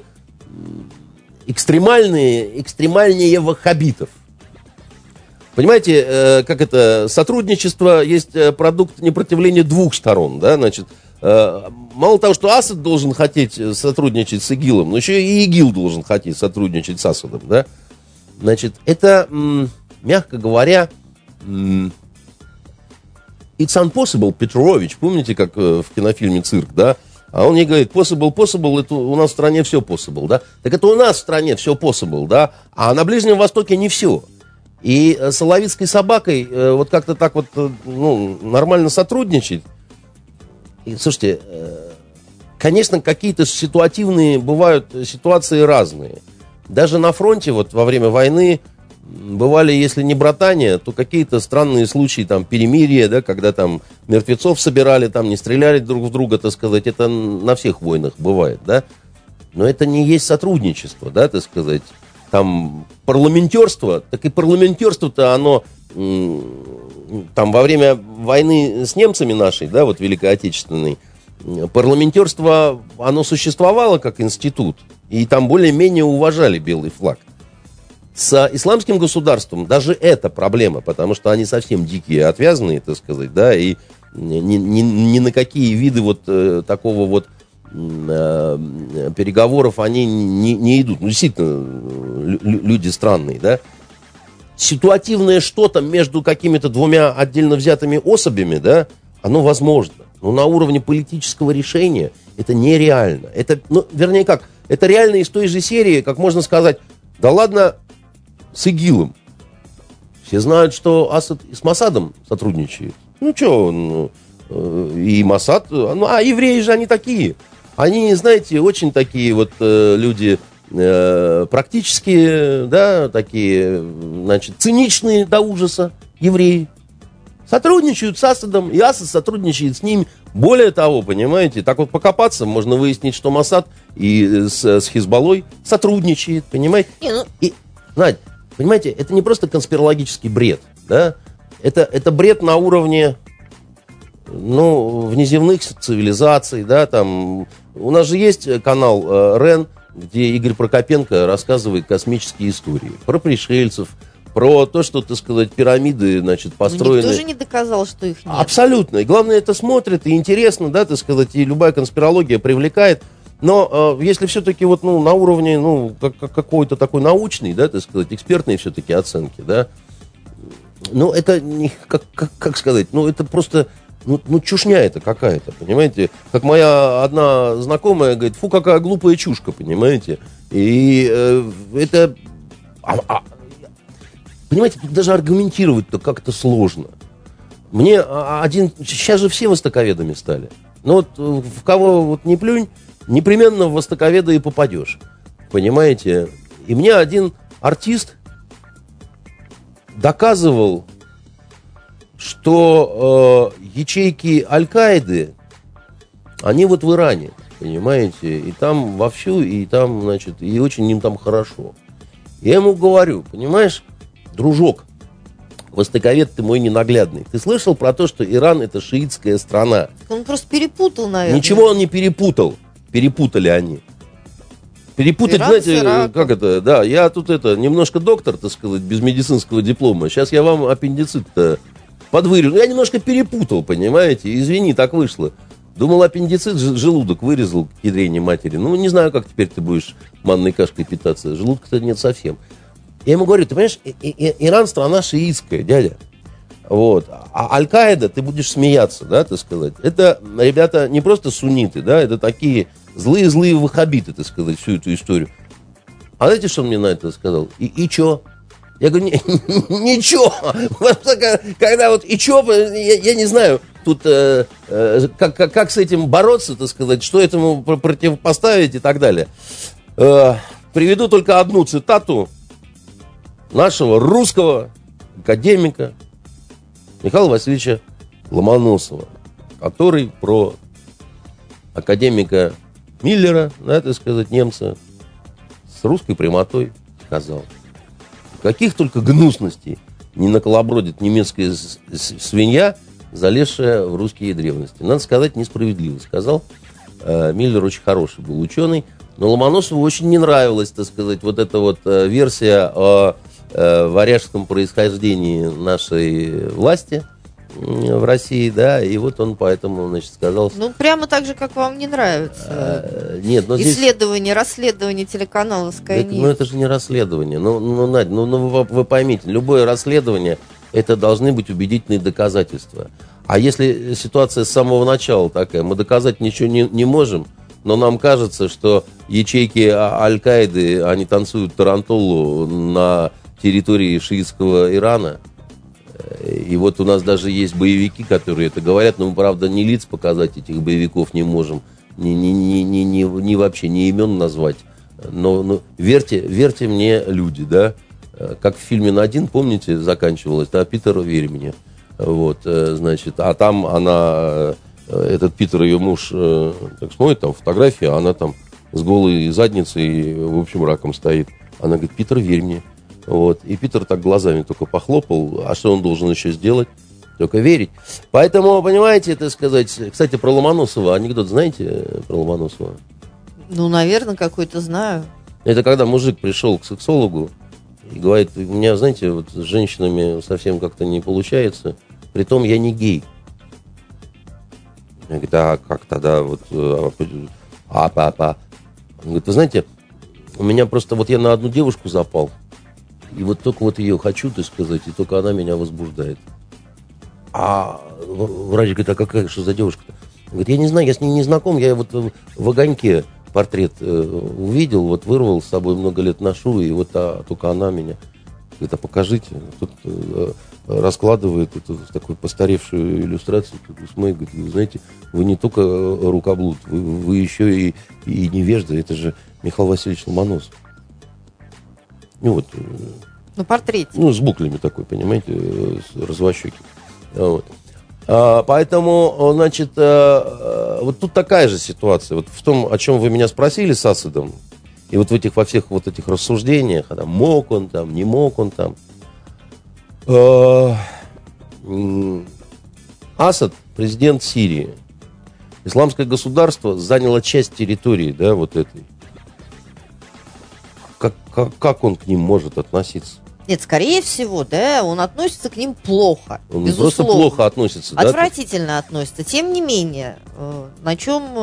экстремальнее ваххабитов. Понимаете, как это, сотрудничество есть продукт непротивления двух сторон, да, значит, мало того, что Асад должен хотеть сотрудничать с ИГИЛом, но еще и ИГИЛ должен хотеть сотрудничать с Асадом, да, значит, это, мягко говоря, it's impossible, Петрович, помните, как в кинофильме «Цирк», да, а он мне говорит, possible, это у нас в стране все possible, да, так это у нас в стране все possible, да, а на Ближнем Востоке не все. И с алавитской собакой вот как-то так вот, ну, нормально сотрудничать. И, слушайте, конечно, какие-то ситуативные бывают ситуации разные. Даже на фронте вот во время войны бывали, если не братания, то какие-то странные случаи, там, перемирия, да, когда там мертвецов собирали, там, не стреляли друг в друга, так сказать. Это на всех войнах бывает, да. Но это не есть сотрудничество, да, так сказать. Там парламентерство, так и парламентерство-то оно там во время войны с немцами нашей, да, вот Великой Отечественной, парламентерство, оно существовало как институт, и там более-менее уважали белый флаг. С исламским государством даже это проблема, потому что они совсем дикие, отвязанные, так сказать, да, и ни на какие виды вот такого вот переговоров они не идут. Ну, действительно, люди странные, да. Ситуативное что-то между какими-то двумя отдельно взятыми особями, да, оно возможно. Но на уровне политического решения это нереально. Это, ну, вернее как, это реально из той же серии, как можно сказать, да ладно, с ИГИЛом. Все знают, что Асад и с Моссадом сотрудничает. Ну, что, и Моссад, ну, а евреи же они такие. Они, знаете, очень такие вот люди практически, да, такие, значит, циничные до ужаса евреи. Сотрудничают с Асадом, и Асад сотрудничает с ними. Более того, понимаете, так вот покопаться, можно выяснить, что Моссад и с Хизбаллой сотрудничает, понимаете? И, Надь, понимаете, это не просто конспирологический бред, да? Это бред на уровне, ну, внеземных цивилизаций, да, там. У нас же есть канал РЕН, где Игорь Прокопенко рассказывает космические истории про пришельцев, про то, что, так сказать, пирамиды, значит, построены. Никто же не доказал, что их нет. Абсолютно. И главное, это смотрит, и интересно, да, так сказать, и любая конспирология привлекает. Но если все-таки вот, ну, на уровне, ну, какой-то такой научный, да, так сказать, экспертной все-таки оценки, да, ну, это, не, как сказать, ну, это просто... Ну, чушня это какая-то, понимаете? Как моя одна знакомая говорит, фу, какая глупая чушка, понимаете? И это... понимаете, даже аргументировать-то как-то сложно. Мне один... Сейчас же все востоковедами стали. Ну, вот в кого вот не плюнь, непременно в востоковеда и попадешь. Понимаете? И мне один артист доказывал, что ячейки Аль-Каиды, они вот в Иране, понимаете, и там вовсю, и там, значит, и очень им там хорошо. Я ему говорю, понимаешь, дружок, востоковед ты мой ненаглядный, ты слышал про то, что Иран это шиитская страна? Он просто перепутал, наверное. Ничего он не перепутал, перепутали они. Перепутать, Иран, знаете, Ирак. как это, да, я тут немножко доктор, так сказать, без медицинского диплома, сейчас я вам аппендицит-то подвырежу. Я немножко перепутал, понимаете? Извини, так вышло. Думал, аппендицит, желудок вырезал к ядрене матери. Ну, не знаю, как теперь ты будешь манной кашкой питаться. Желудка-то нет совсем. Я ему говорю, ты понимаешь, Иран страна шиитская, дядя. Вот. А Аль-Каида, ты будешь смеяться, да, так сказать. Это, ребята, не просто сунниты, да, это такие злые-злые ваххабиты, так сказать, всю эту историю. А знаете, что он мне на это сказал? И чё? Я говорю, ничего. Когда вот и чё, я не знаю, тут как с этим бороться, так сказать, что этому противопоставить и так далее. Приведу только одну цитату нашего русского академика Михаила Васильевича Ломоносова, который про академика Миллера, да, так сказать, немца, с русской прямотой сказал. Каких только гнусностей не наколобродит немецкая свинья, залезшая в русские древности. Надо сказать, несправедливо сказал. Миллер очень хороший был ученый, но Ломоносову очень не нравилась, так сказать, вот эта вот версия о варяжском происхождении нашей власти в России, да, и вот он поэтому, значит, сказал... Ну, прямо так же, как вам не нравится нет, но исследование, расследование телеканала Sky News. Ну, это же не расследование. Надь, вы поймите, любое расследование, это должны быть убедительные доказательства. А если ситуация с самого начала такая, мы доказать ничего не можем, но нам кажется, что ячейки Аль-Каиды, они танцуют тарантуллу на территории шиитского Ирана. И вот у нас даже есть боевики, которые это говорят, но мы, правда, ни лиц показать этих боевиков не можем, ни вообще, ни имен назвать. Но верьте мне, люди, да. Как в фильме «Надин», помните, заканчивалось, да, Питер, верь мне. Вот, значит, а там она, этот Питер, ее муж, так смотрит, там фотография, а она там с голой задницей, в общем, раком стоит. Она говорит, Питер, верь мне. Вот. И Питер так глазами только похлопал. А что он должен еще сделать? Только верить. Поэтому, понимаете, это сказать... Кстати, про Ломоносова. Анекдот знаете про Ломоносова? Ну, наверное, какой-то знаю. Это когда мужик пришел к сексологу и говорит, у меня, знаете, вот с женщинами совсем как-то не получается. Притом я не гей. Я говорю, а как тогда? Вот, Он говорит, вы знаете, у меня просто... Вот я на одну девушку запал. И вот только вот ее хочу, так сказать, и только она меня возбуждает. А врач говорит, а какая, что за девушка-то? Он говорит, я не знаю, я с ней не знаком, я вот в «Огоньке» портрет увидел, вот вырвал с собой, много лет ношу, и вот только она меня. Говорит, а покажите. Тут раскладывает эту такую постаревшую иллюстрацию, говорит, вы знаете, вы не только рукоблуд, вы еще и невежда, это же Михаил Васильевич Ломоносов. Ну вот. Ну, портрет. Ну, с буклями такой, понимаете, развощекий. Вот. Поэтому, значит, вот тут такая же ситуация. Вот в том, о чем вы меня спросили с Асадом, и вот во всех вот этих рассуждениях, а там, мог он там, не мог он там. Асад, президент Сирии. Исламское государство заняло часть территории, да, вот этой. Как он к ним может относиться? Нет, скорее всего, да, он относится к ним плохо. Он безусловно. Просто плохо относится, да? Отвратительно относится. Тем не менее, о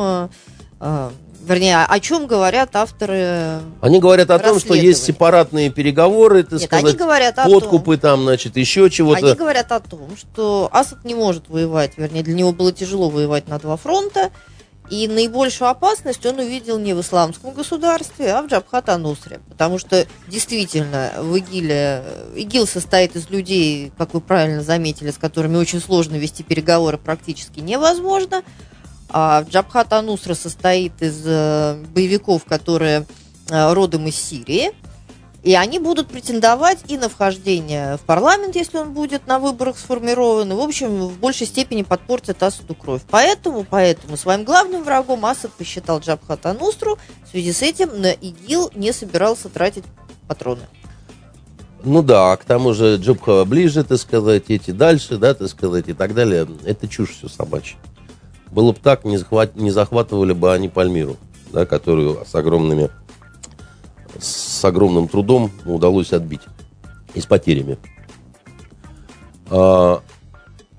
чем говорят авторы. Они говорят о том, что есть сепаратные переговоры, так сказать, они говорят подкупы там, значит, еще чего-то. Они говорят о том, что Асад не может воевать, вернее, для него было тяжело воевать на два фронта, и наибольшую опасность он увидел не в исламском государстве, а в Джабхат-ан-Нусре. Потому что действительно в ИГИЛ состоит из людей, как вы правильно заметили, с которыми очень сложно вести переговоры, практически невозможно. А Джабхат-ан-Нусра состоит из боевиков, которые родом из Сирии. И они будут претендовать и на вхождение в парламент, если он будет на выборах сформирован, и, в общем, в большей степени подпортят Асаду кровь. Поэтому своим главным врагом Асад посчитал Джабхат-ан-Нусру. В связи с этим на ИГИЛ не собирался тратить патроны. Ну да, к тому же Джабха ближе, так сказать, эти дальше, да, так сказать, и так далее. Это чушь все собачья. Было бы так, не захватывали бы они Пальмиру, да, которую с огромным трудом удалось отбить и с потерями.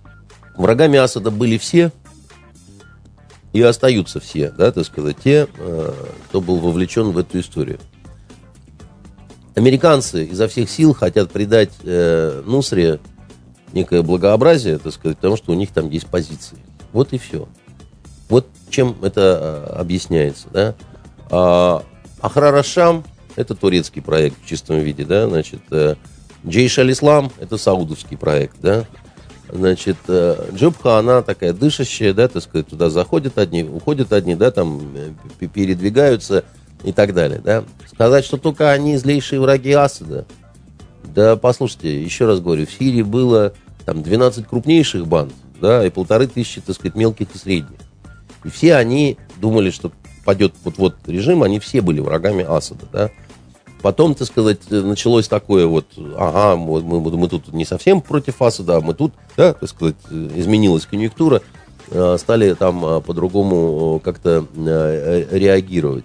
Врагами Асада были все и остаются все, да, так сказать, те, кто был вовлечен в эту историю. Американцы изо всех сил хотят придать Нусре некое благообразие, так сказать, потому что у них там есть позиции. Вот и все. Вот чем это объясняется, да. Ахрар аш-Шам — это турецкий проект в чистом виде, да, значит, Джейш аль-Ислам — это саудовский проект, да. Значит, Джубха, она такая дышащая, да, так сказать, туда заходят одни, уходят одни, да, там передвигаются и так далее, да. Сказать, что только они злейшие враги Асада, да, послушайте, еще раз говорю, в Сирии было там 12 крупнейших банд, да, и 1500, так сказать, мелких и средних. И все они думали, что падет вот режим, они все были врагами Асада, да. Потом, так сказать, началось такое вот, ага, мы тут не совсем против Асада, а мы тут, да, так сказать, изменилась конъюнктура, стали там по-другому как-то реагировать.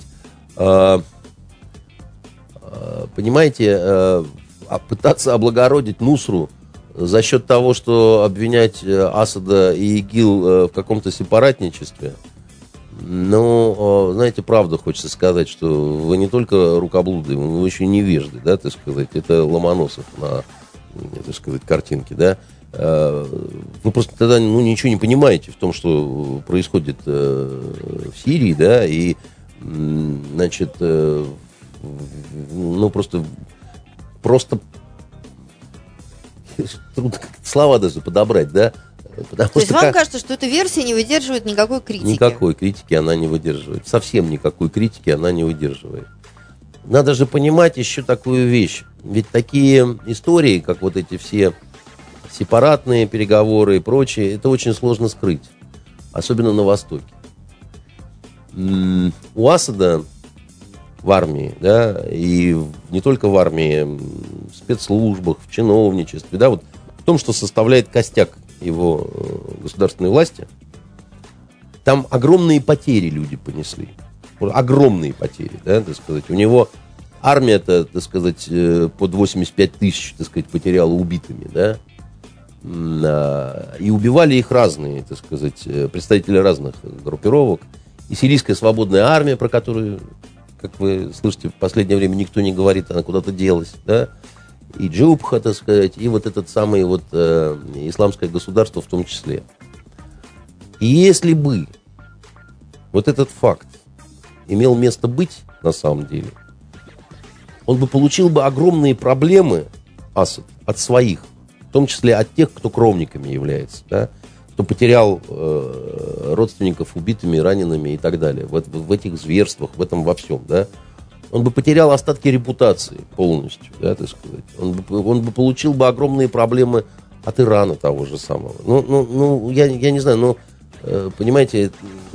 Понимаете, пытаться облагородить Нусру за счет того, что обвинять Асада и ИГИЛ в каком-то сепаратничестве, ну, знаете, правду хочется сказать, что вы не только рукоблуды, вы еще и невежды, да, так сказать, это Ломоносов на, так сказать, картинке, да. Вы просто тогда, ну, ничего не понимаете в том, что происходит в Сирии, да, и, значит, ну, просто трудно слова даже подобрать, да. То есть вам кажется, что эта версия не выдерживает никакой критики? Никакой критики она не выдерживает. Совсем никакой критики она не выдерживает. Надо же понимать еще такую вещь. Ведь такие истории, как вот эти все сепаратные переговоры и прочее, это очень сложно скрыть. Особенно на Востоке. У Асада в армии, да, и не только в армии, в спецслужбах, в чиновничестве, да, вот в том, что составляет костяк его государственной власти, там огромные потери люди понесли. Огромные потери, да, так сказать. У него армия-то, так сказать, под 85 тысяч, так сказать, потеряла убитыми, да. И убивали их разные, так сказать, представители разных группировок. И сирийская свободная армия, про которую, как вы слышите, в последнее время никто не говорит, она куда-то делась, да. И Джубха, так сказать, и вот этот самый вот исламское государство в том числе. И если бы вот этот факт имел место быть на самом деле, он бы получил бы огромные проблемы, Асад, от своих, в том числе от тех, кто кровниками является, да, кто потерял родственников убитыми, ранеными и так далее, в этих зверствах, в этом во всем, да. Он бы потерял остатки репутации полностью, да, так сказать. Он бы получил бы огромные проблемы от Ирана того же самого. Ну, я не знаю, но, понимаете,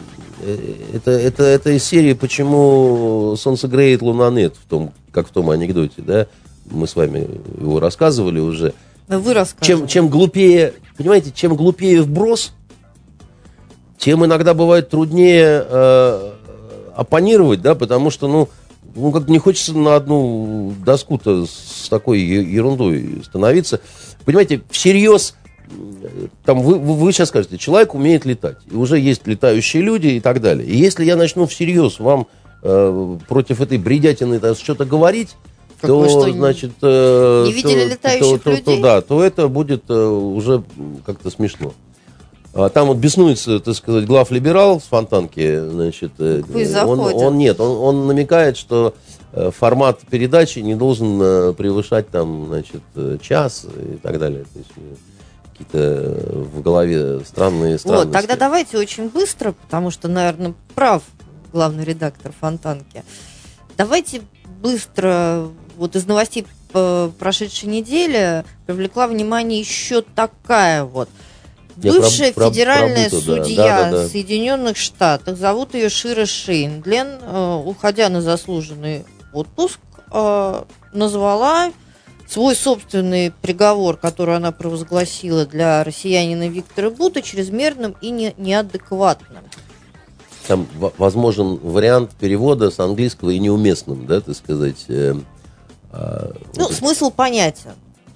это из серии «Почему солнце греет, луна нет», как в том анекдоте, да, мы с вами его рассказывали уже. Вы рассказывали. Чем глупее, понимаете, чем глупее вброс, тем иногда бывает труднее оппонировать, да, потому что, ну, как не хочется на одну доску-то с такой ерундой становиться. Понимаете, всерьез, там вы сейчас скажете, человек умеет летать, и уже есть летающие люди и так далее. И если я начну всерьез вам против этой бредятины что-то говорить, то, значит, не видели летающих людей? То это будет уже как-то смешно. Там вот беснуется, так сказать, главлиберал с Фонтанки, значит, он намекает, что формат передачи не должен превышать там, значит, час и так далее. То есть какие-то в голове странные странности. Вот, тогда давайте очень быстро, потому что, наверное, прав главный редактор Фонтанки. Давайте быстро, вот из новостей прошедшей недели привлекла внимание еще такая вот. Бывшая федеральная судья Соединенных Штатов, зовут ее Шира Шейндлен, уходя на заслуженный отпуск, назвала свой собственный приговор, который она провозгласила для россиянина Виктора Бута, чрезмерным и неадекватным. Там возможен вариант перевода с английского и неуместным, да, так сказать. Смысл понятен.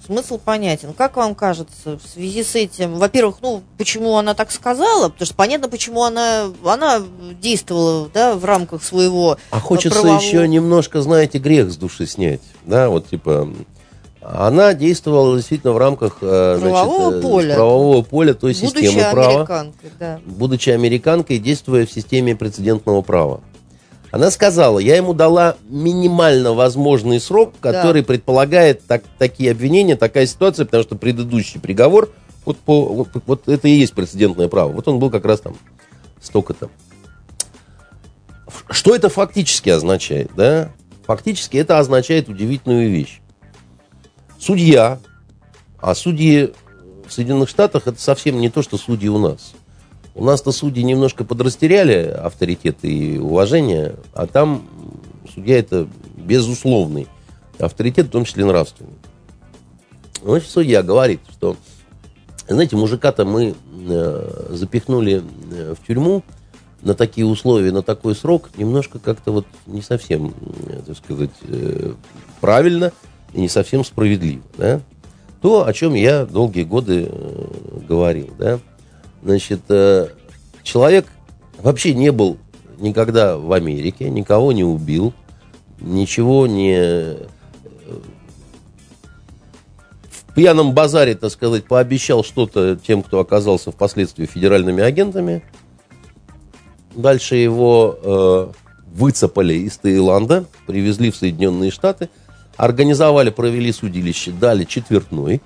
смысл понятен. Как вам кажется, в связи с этим, во-первых, почему она так сказала? Потому что понятно, почему она действовала, да, в рамках своего хочется еще немножко, знаете, грех с души снять. Да, вот типа... Она действовала действительно в рамках правового поля той системы права. Да. Будучи американкой, действуя в системе прецедентного права. Она сказала, я ему дала минимально возможный срок, который предполагает такие обвинения, такая ситуация, потому что предыдущий приговор, вот это и есть прецедентное право. Вот он был как раз там столько-то. Что это фактически означает? Да? Фактически это означает удивительную вещь. Судья, а судьи в Соединенных Штатах это совсем не то, что судьи у нас. У нас-то судьи немножко подрастеряли авторитет и уважение, а там судья это безусловный авторитет, в том числе нравственный. Значит, судья говорит, что, знаете, мужика-то мы запихнули в тюрьму на такие условия, на такой срок, немножко как-то вот не совсем, так сказать, правильно и не совсем справедливо, да? То, о чем я долгие годы говорил, да? Значит, человек вообще не был никогда в Америке, никого не убил, ничего не... В пьяном базаре, так сказать, пообещал что-то тем, кто оказался впоследствии федеральными агентами. Дальше его выцапали из Таиланда, привезли в Соединенные Штаты, организовали, провели судилище, дали четвертной.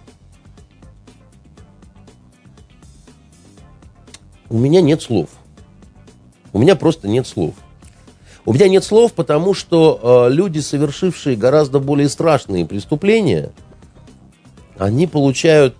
У меня нет слов. У меня просто нет слов. У меня нет слов, потому что люди, совершившие гораздо более страшные преступления, они получают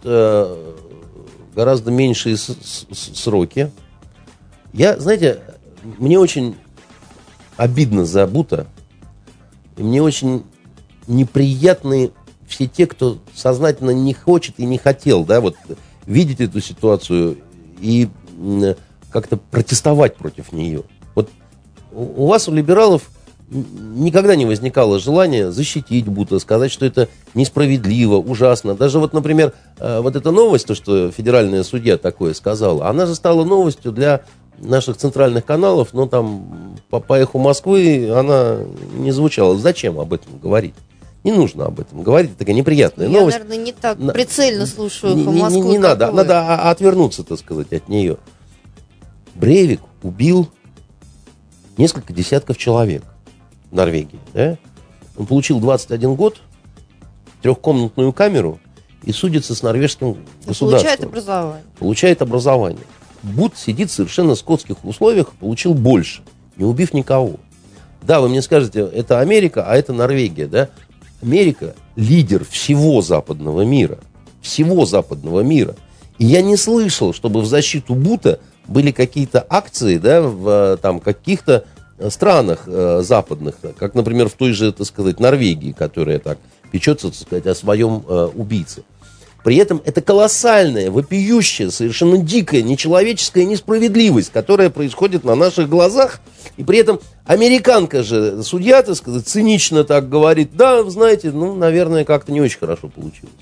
гораздо меньшие сроки. Знаете, мне очень обидно за Бута, и мне очень неприятны все те, кто сознательно не хочет и не хотел, да, вот видеть эту ситуацию и как-то протестовать против нее. Вот у вас, у либералов, никогда не возникало желания защитить Бута, сказать, что это несправедливо, ужасно. Даже вот, например, вот эта новость, то, что федеральная судья такое сказала, она же стала новостью для наших центральных каналов, но там по эху Москвы она не звучала. Зачем об этом говорить? Не нужно об этом говорить, это такая неприятная новость. Я, наверное, не так прицельно слушаю эхо Москвы. Не надо, надо отвернуться, так сказать, от нее. Брейвик убил несколько десятков человек в Норвегии. Да? Он получил 21 год, трехкомнатную камеру и судится с норвежским государством. Получает образование. Бут сидит в совершенно скотских условиях, получил больше, не убив никого. Да, вы мне скажете, это Америка, а это Норвегия, да? Америка – лидер всего западного мира. Всего западного мира. И я не слышал, чтобы в защиту Бута были какие-то акции, да, в там, каких-то странах западных, как, например, в той же, так сказать, Норвегии, которая так печется, так сказать, о своем убийце. При этом это колоссальная, вопиющая, совершенно дикая, нечеловеческая несправедливость, которая происходит на наших глазах. И при этом американка же, судья, так сказать, цинично так говорит, да, вы знаете, наверное, как-то не очень хорошо получилось.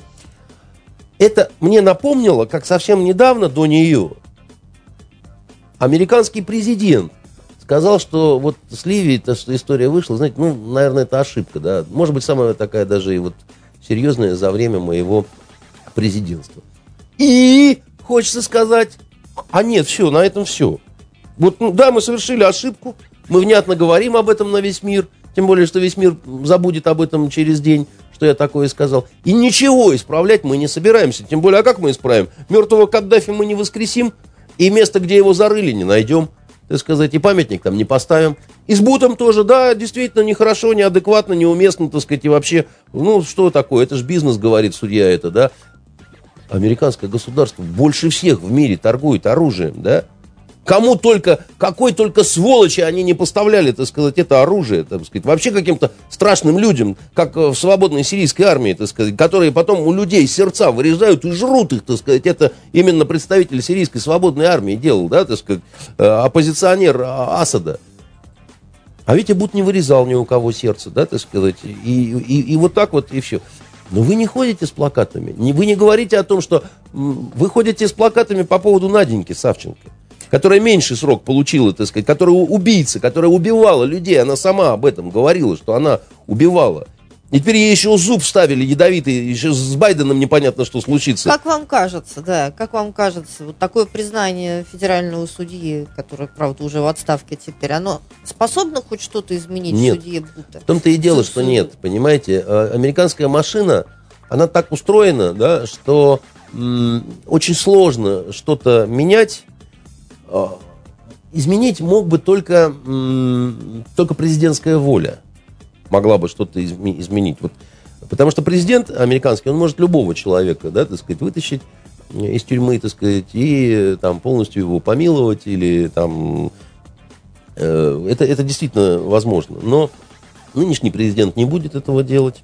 Это мне напомнило, как совсем недавно до нее американский президент сказал, что вот с Ливией эта история вышла, знаете, наверное, это ошибка, да, может быть, самая такая даже и вот серьезная за время моего президентства. И хочется сказать, нет, все, на этом все. Вот, да, мы совершили ошибку, мы внятно говорим об этом на весь мир, тем более, что весь мир забудет об этом через день, что я такое сказал. И ничего исправлять мы не собираемся, тем более, а как мы исправим? Мертвого Каддафи мы не воскресим, и место, где его зарыли, не найдем, так сказать, и памятник там не поставим. И с Бутом тоже, да, действительно, нехорошо, неадекватно, неуместно, так сказать, и вообще, что такое, это же бизнес, говорит судья это, да. Американское государство больше всех в мире торгует оружием, да. Кому только, какой только сволочи они не поставляли, так сказать, это оружие, так сказать, вообще каким-то страшным людям, как в свободной сирийской армии, так сказать, которые потом у людей сердца вырезают и жрут их, так сказать, это именно представитель сирийской свободной армии делал, да, так сказать, оппозиционер Асада. А ведь и Бут не вырезал ни у кого сердце, да, так сказать, и вот так вот, и все. Но вы не ходите с плакатами. Вы не говорите о том, что вы ходите с плакатами по поводу Наденьки Савченко, которая меньший срок получила, так сказать, которая убийца, которая убивала людей. Она сама об этом говорила, что она убивала. И теперь ей еще зуб вставили ядовитый, еще с Байденом непонятно, что случится. Как вам кажется, вот такое признание федерального судьи, который, правда, уже в отставке теперь, оно способно хоть что-то изменить в судье Бута? В том-то и дело, что нет, понимаете. Американская машина, она так устроена, да, что очень сложно что-то менять. Изменить мог бы только президентская воля. Могла бы что-то изменить. Вот. Потому что президент американский, он может любого человека, да, так сказать, вытащить из тюрьмы, так сказать, и там полностью его помиловать, или там... Это действительно возможно. Но нынешний президент не будет этого делать.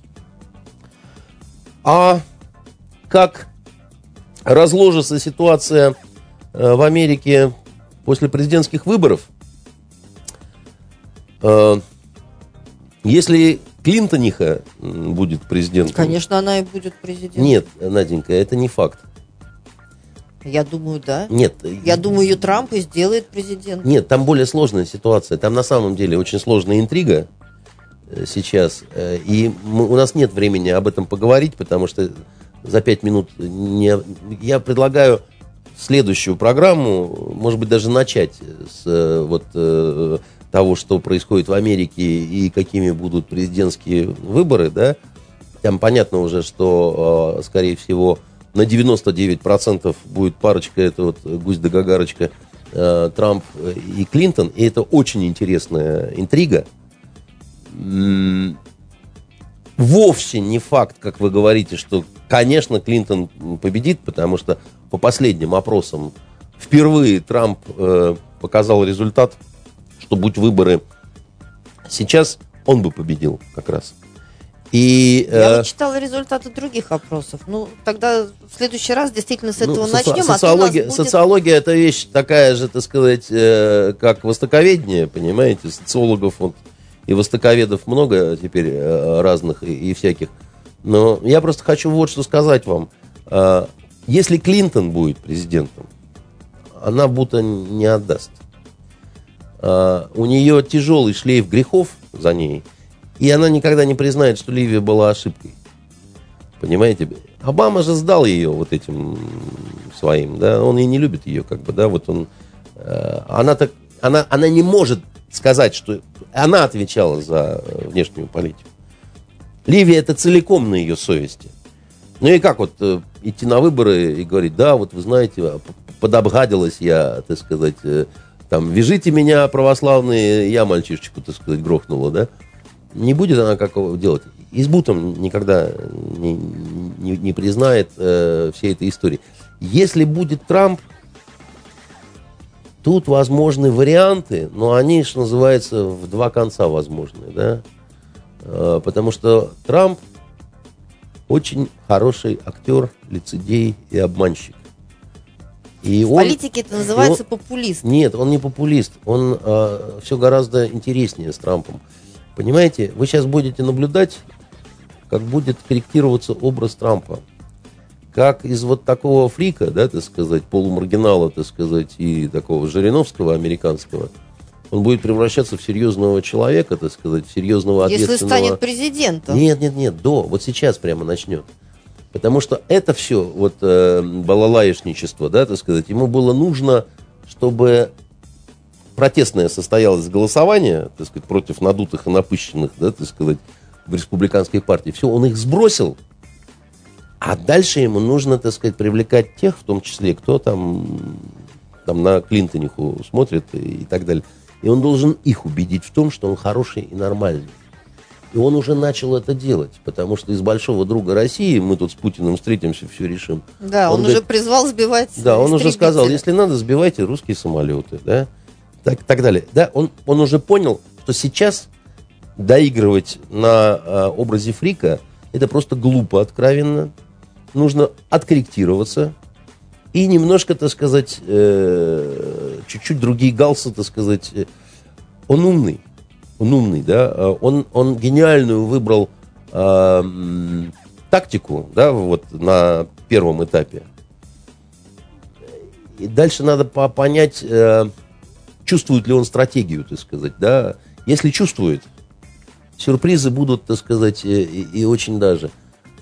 А как разложится ситуация в Америке после президентских выборов, если Клинтониха будет президентом... Конечно, она и будет президентом. Нет, Наденька, это не факт. Я думаю, да. Нет. Я думаю, ее Трамп и сделает президентом. Нет, там более сложная ситуация. Там на самом деле очень сложная интрига сейчас. И у нас нет времени об этом поговорить, потому что за 5 минут я предлагаю следующую программу, может быть, даже начать с того, что происходит в Америке и какими будут президентские выборы, да, там понятно уже, что, скорее всего, на 99% будет парочка, это вот гусь да гагарочка, Трамп и Клинтон, и это очень интересная интрига. Вовсе не факт, как вы говорите, что, конечно, Клинтон победит, потому что по последним опросам впервые Трамп показал результат, что будь выборы сейчас, он бы победил как раз. И, я вот читала результаты других опросов. Ну, тогда в следующий раз действительно с этого начнем. Социология это вещь такая же, так сказать, как востоковедение, понимаете? Социологов вот, и востоковедов много теперь разных и всяких. Но я просто хочу вот что сказать вам. Если Клинтон будет президентом, она Бута не отдаст. У нее тяжелый шлейф грехов за ней, и она никогда не признает, что Ливия была ошибкой. Понимаете? Обама же сдал ее вот этим своим, да, он и не любит ее, как бы, да, вот он, она не может сказать, что она отвечала за внешнюю политику. Ливия это целиком на ее совести. Ну и как вот идти на выборы и говорить, да, вот вы знаете, подобгадилась я, так сказать, там, вяжите меня, православные, я мальчишечку, так сказать, грохнула, да? Не будет она какого делать. И с Бутом никогда не признает всей этой истории. Если будет Трамп, тут возможны варианты, но они, что называется, в два конца возможны, да? Потому что Трамп очень хороший актер, лицедей и обманщик. И в политике это называется популист. Нет, он не популист. Он все гораздо интереснее с Трампом. Понимаете, вы сейчас будете наблюдать, как будет корректироваться образ Трампа. Как из вот такого фрика, да, так сказать, полумаргинала, так сказать, и такого Жириновского американского, он будет превращаться в серьезного человека, так сказать, в серьезного ответственного... Если станет президентом. Нет, вот сейчас прямо начнет. Потому что это все, вот, балалаишничество, да, так сказать, ему было нужно, чтобы протестное состоялось голосование, так сказать, против надутых и напыщенных, да, так сказать, в республиканской партии. Все, он их сбросил, а дальше ему нужно, так сказать, привлекать тех, в том числе, кто там на Клинтониху смотрит и так далее. И он должен их убедить в том, что он хороший и нормальный. И он уже начал это делать, потому что из большого друга России, мы тут с Путиным встретимся, все решим. Да, он уже призвал сбивать. Да, он уже сказал, если надо, сбивайте русские самолеты, да, так далее. Да, он уже понял, что сейчас доигрывать на образе фрика, это просто глупо, откровенно. Нужно откорректироваться и немножко, так сказать, чуть-чуть другие галсы, так сказать. Он умный, да, он гениальную выбрал тактику, да, вот на первом этапе. И дальше надо понять, чувствует ли он стратегию, так сказать, да. Если чувствует, сюрпризы будут, так сказать, и очень даже.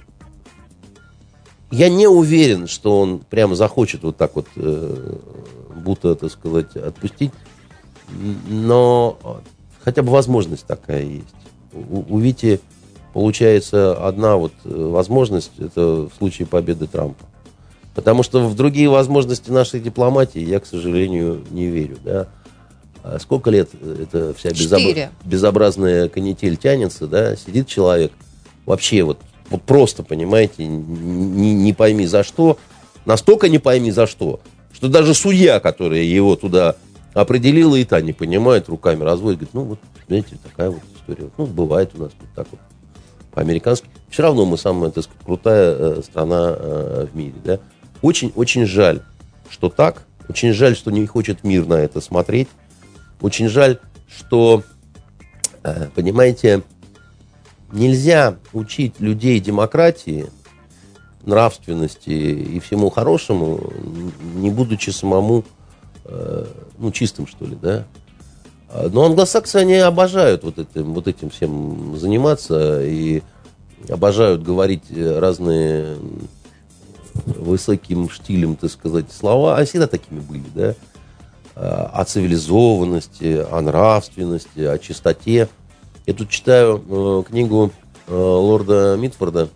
Я не уверен, что он прямо захочет вот так вот, будто, так сказать, отпустить, но хотя бы возможность такая есть. У Вити получается одна вот возможность, это в случае победы Трампа. Потому что в другие возможности нашей дипломатии я, к сожалению, не верю. Да? А сколько лет эта вся безобразная канитель тянется, да? Сидит человек, вообще вот просто, понимаете, не пойми за что, настолько не пойми за что даже судья, которая его туда определила, и та не понимает, руками разводит, говорит, ну вот, знаете, такая вот история. Ну, бывает у нас вот так вот по-американски. Все равно мы самая, так сказать, крутая страна в мире, да. Очень жаль, что так. Очень жаль, что не хочет мир на это смотреть. Очень жаль, что, понимаете, нельзя учить людей демократии, нравственности и всему хорошему, не будучи самому, ну, чистым, что ли, да. Но англосаксы, они обожают вот этим всем заниматься и обожают говорить разные высоким штилем, так сказать, слова. Они всегда такими были, да. О цивилизованности, о нравственности, о чистоте. Я тут читаю книгу лорда Митфорда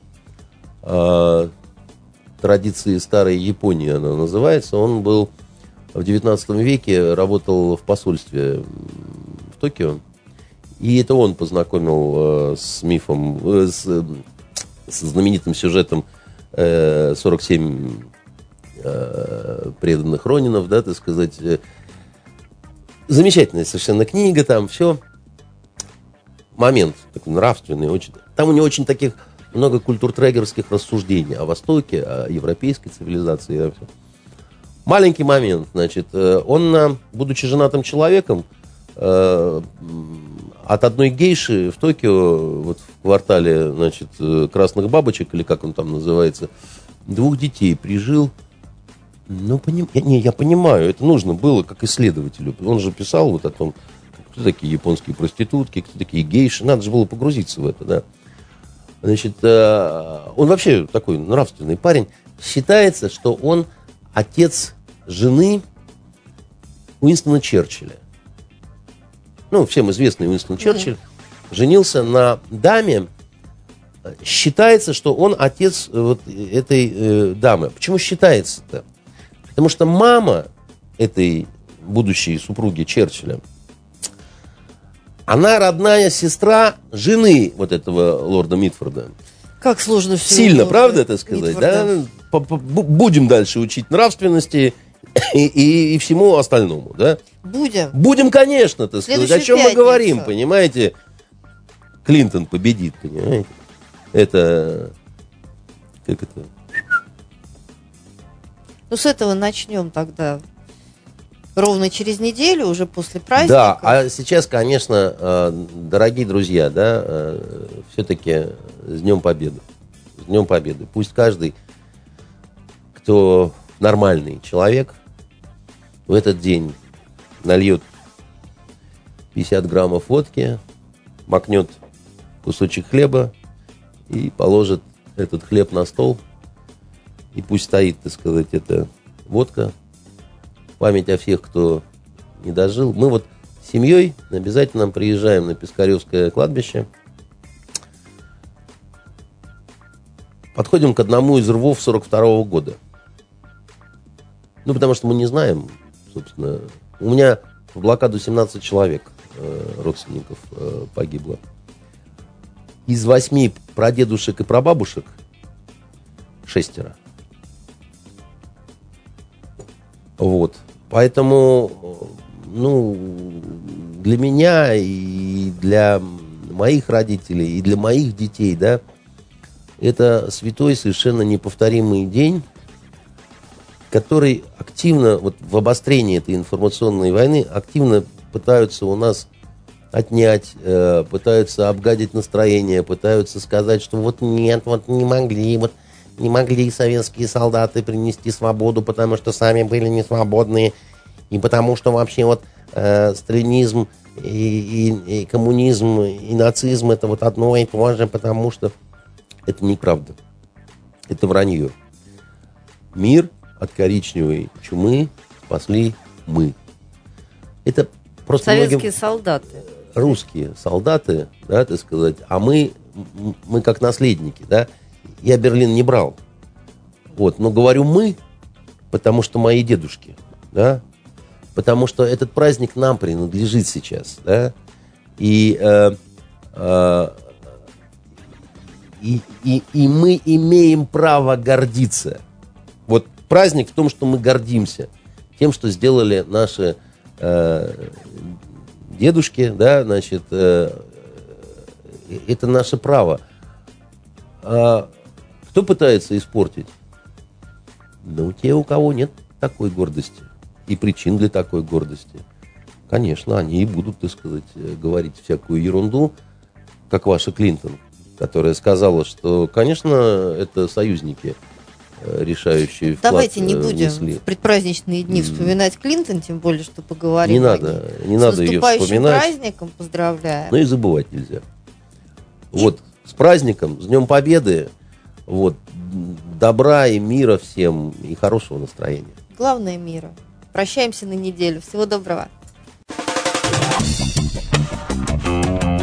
«Традиции старой Японии», она называется. Он был в 19 веке, работал в посольстве в Токио. И это он познакомил с мифом, с знаменитым сюжетом 47 преданных ронинов, да, так сказать. Замечательная совершенно книга, там все. Момент такой нравственный, очень. Там у него очень таких много культуртрегерских рассуждений о Востоке, о европейской цивилизации. Маленький момент, значит, он, будучи женатым человеком, от одной гейши в Токио, вот в квартале, значит, красных бабочек, или как он там называется, 2 детей прижил. Ну, я понимаю, это нужно было как исследователю. Он же писал вот о том, кто такие японские проститутки, кто такие гейши. Надо же было погрузиться в это, да. Значит, он вообще такой нравственный парень. Считается, что он отец жены Уинстона Черчилля. Ну, всем известный Уинстон Черчилль женился на даме. Считается, что он отец вот этой дамы. Почему считается-то? Потому что мама этой будущей супруги Черчилля, она родная сестра жены вот этого лорда Митфорда. Как сложно все. Сильно, правда, это сказать? Да? Будем дальше учить нравственности и всему остальному, да? Будем, конечно, так сказать. О чем мы говорим, понимаете? Клинтон победит, понимаете? Это... Как это? Ну, с этого начнем тогда. Ровно через неделю, уже после праздника. Да, а сейчас, конечно, дорогие друзья, да, все-таки с Днем Победы. С Днем Победы. Пусть каждый, кто нормальный человек, в этот день нальет 50 граммов водки, макнет кусочек хлеба и положит этот хлеб на стол. И пусть стоит, так сказать, эта водка. Память о всех, кто не дожил. Мы вот с семьей обязательно приезжаем на Пискаревское кладбище. Подходим к одному из рвов 42-го года. Ну, потому что мы не знаем, собственно. У меня в блокаду 17 человек, родственников, погибло. Из 8 прадедушек и прабабушек 6. Вот. Поэтому, ну, для меня и для моих родителей, и для моих детей, да, это святой, совершенно неповторимый день, который активно, вот в обострении этой информационной войны, активно пытаются у нас отнять, пытаются обгадить настроение, пытаются сказать, что вот нет, вот не могли советские солдаты принести свободу, потому что сами были не свободные, и потому что вообще вот сталинизм и коммунизм, и нацизм это вот одно и то же, потому что это неправда. Это вранье. Мир от коричневой чумы спасли мы. Это просто советские солдаты. Русские солдаты, да, так сказать, а мы как наследники, да. Я Берлин не брал. Вот, но говорю мы, потому что мои дедушки, да, потому что этот праздник нам принадлежит сейчас, да, и мы имеем право гордиться. Вот праздник в том, что мы гордимся тем, что сделали наши дедушки, да, значит, это наше право. А кто пытается испортить? Ну, те, у кого нет такой гордости и причин для такой гордости. Конечно, они и будут, так сказать, говорить всякую ерунду, как ваша Клинтон, которая сказала, что, конечно, это союзники, решающие вклад Давайте не будем внесли. в предпраздничные дни вспоминать Клинтон, тем более, что поговорим. Не надо ее вспоминать. С наступающим праздником поздравляем. Но и забывать нельзя. Вот, с праздником, с Днем Победы, вот, добра и мира всем, и хорошего настроения. Главное мира. Прощаемся на неделю. Всего доброго.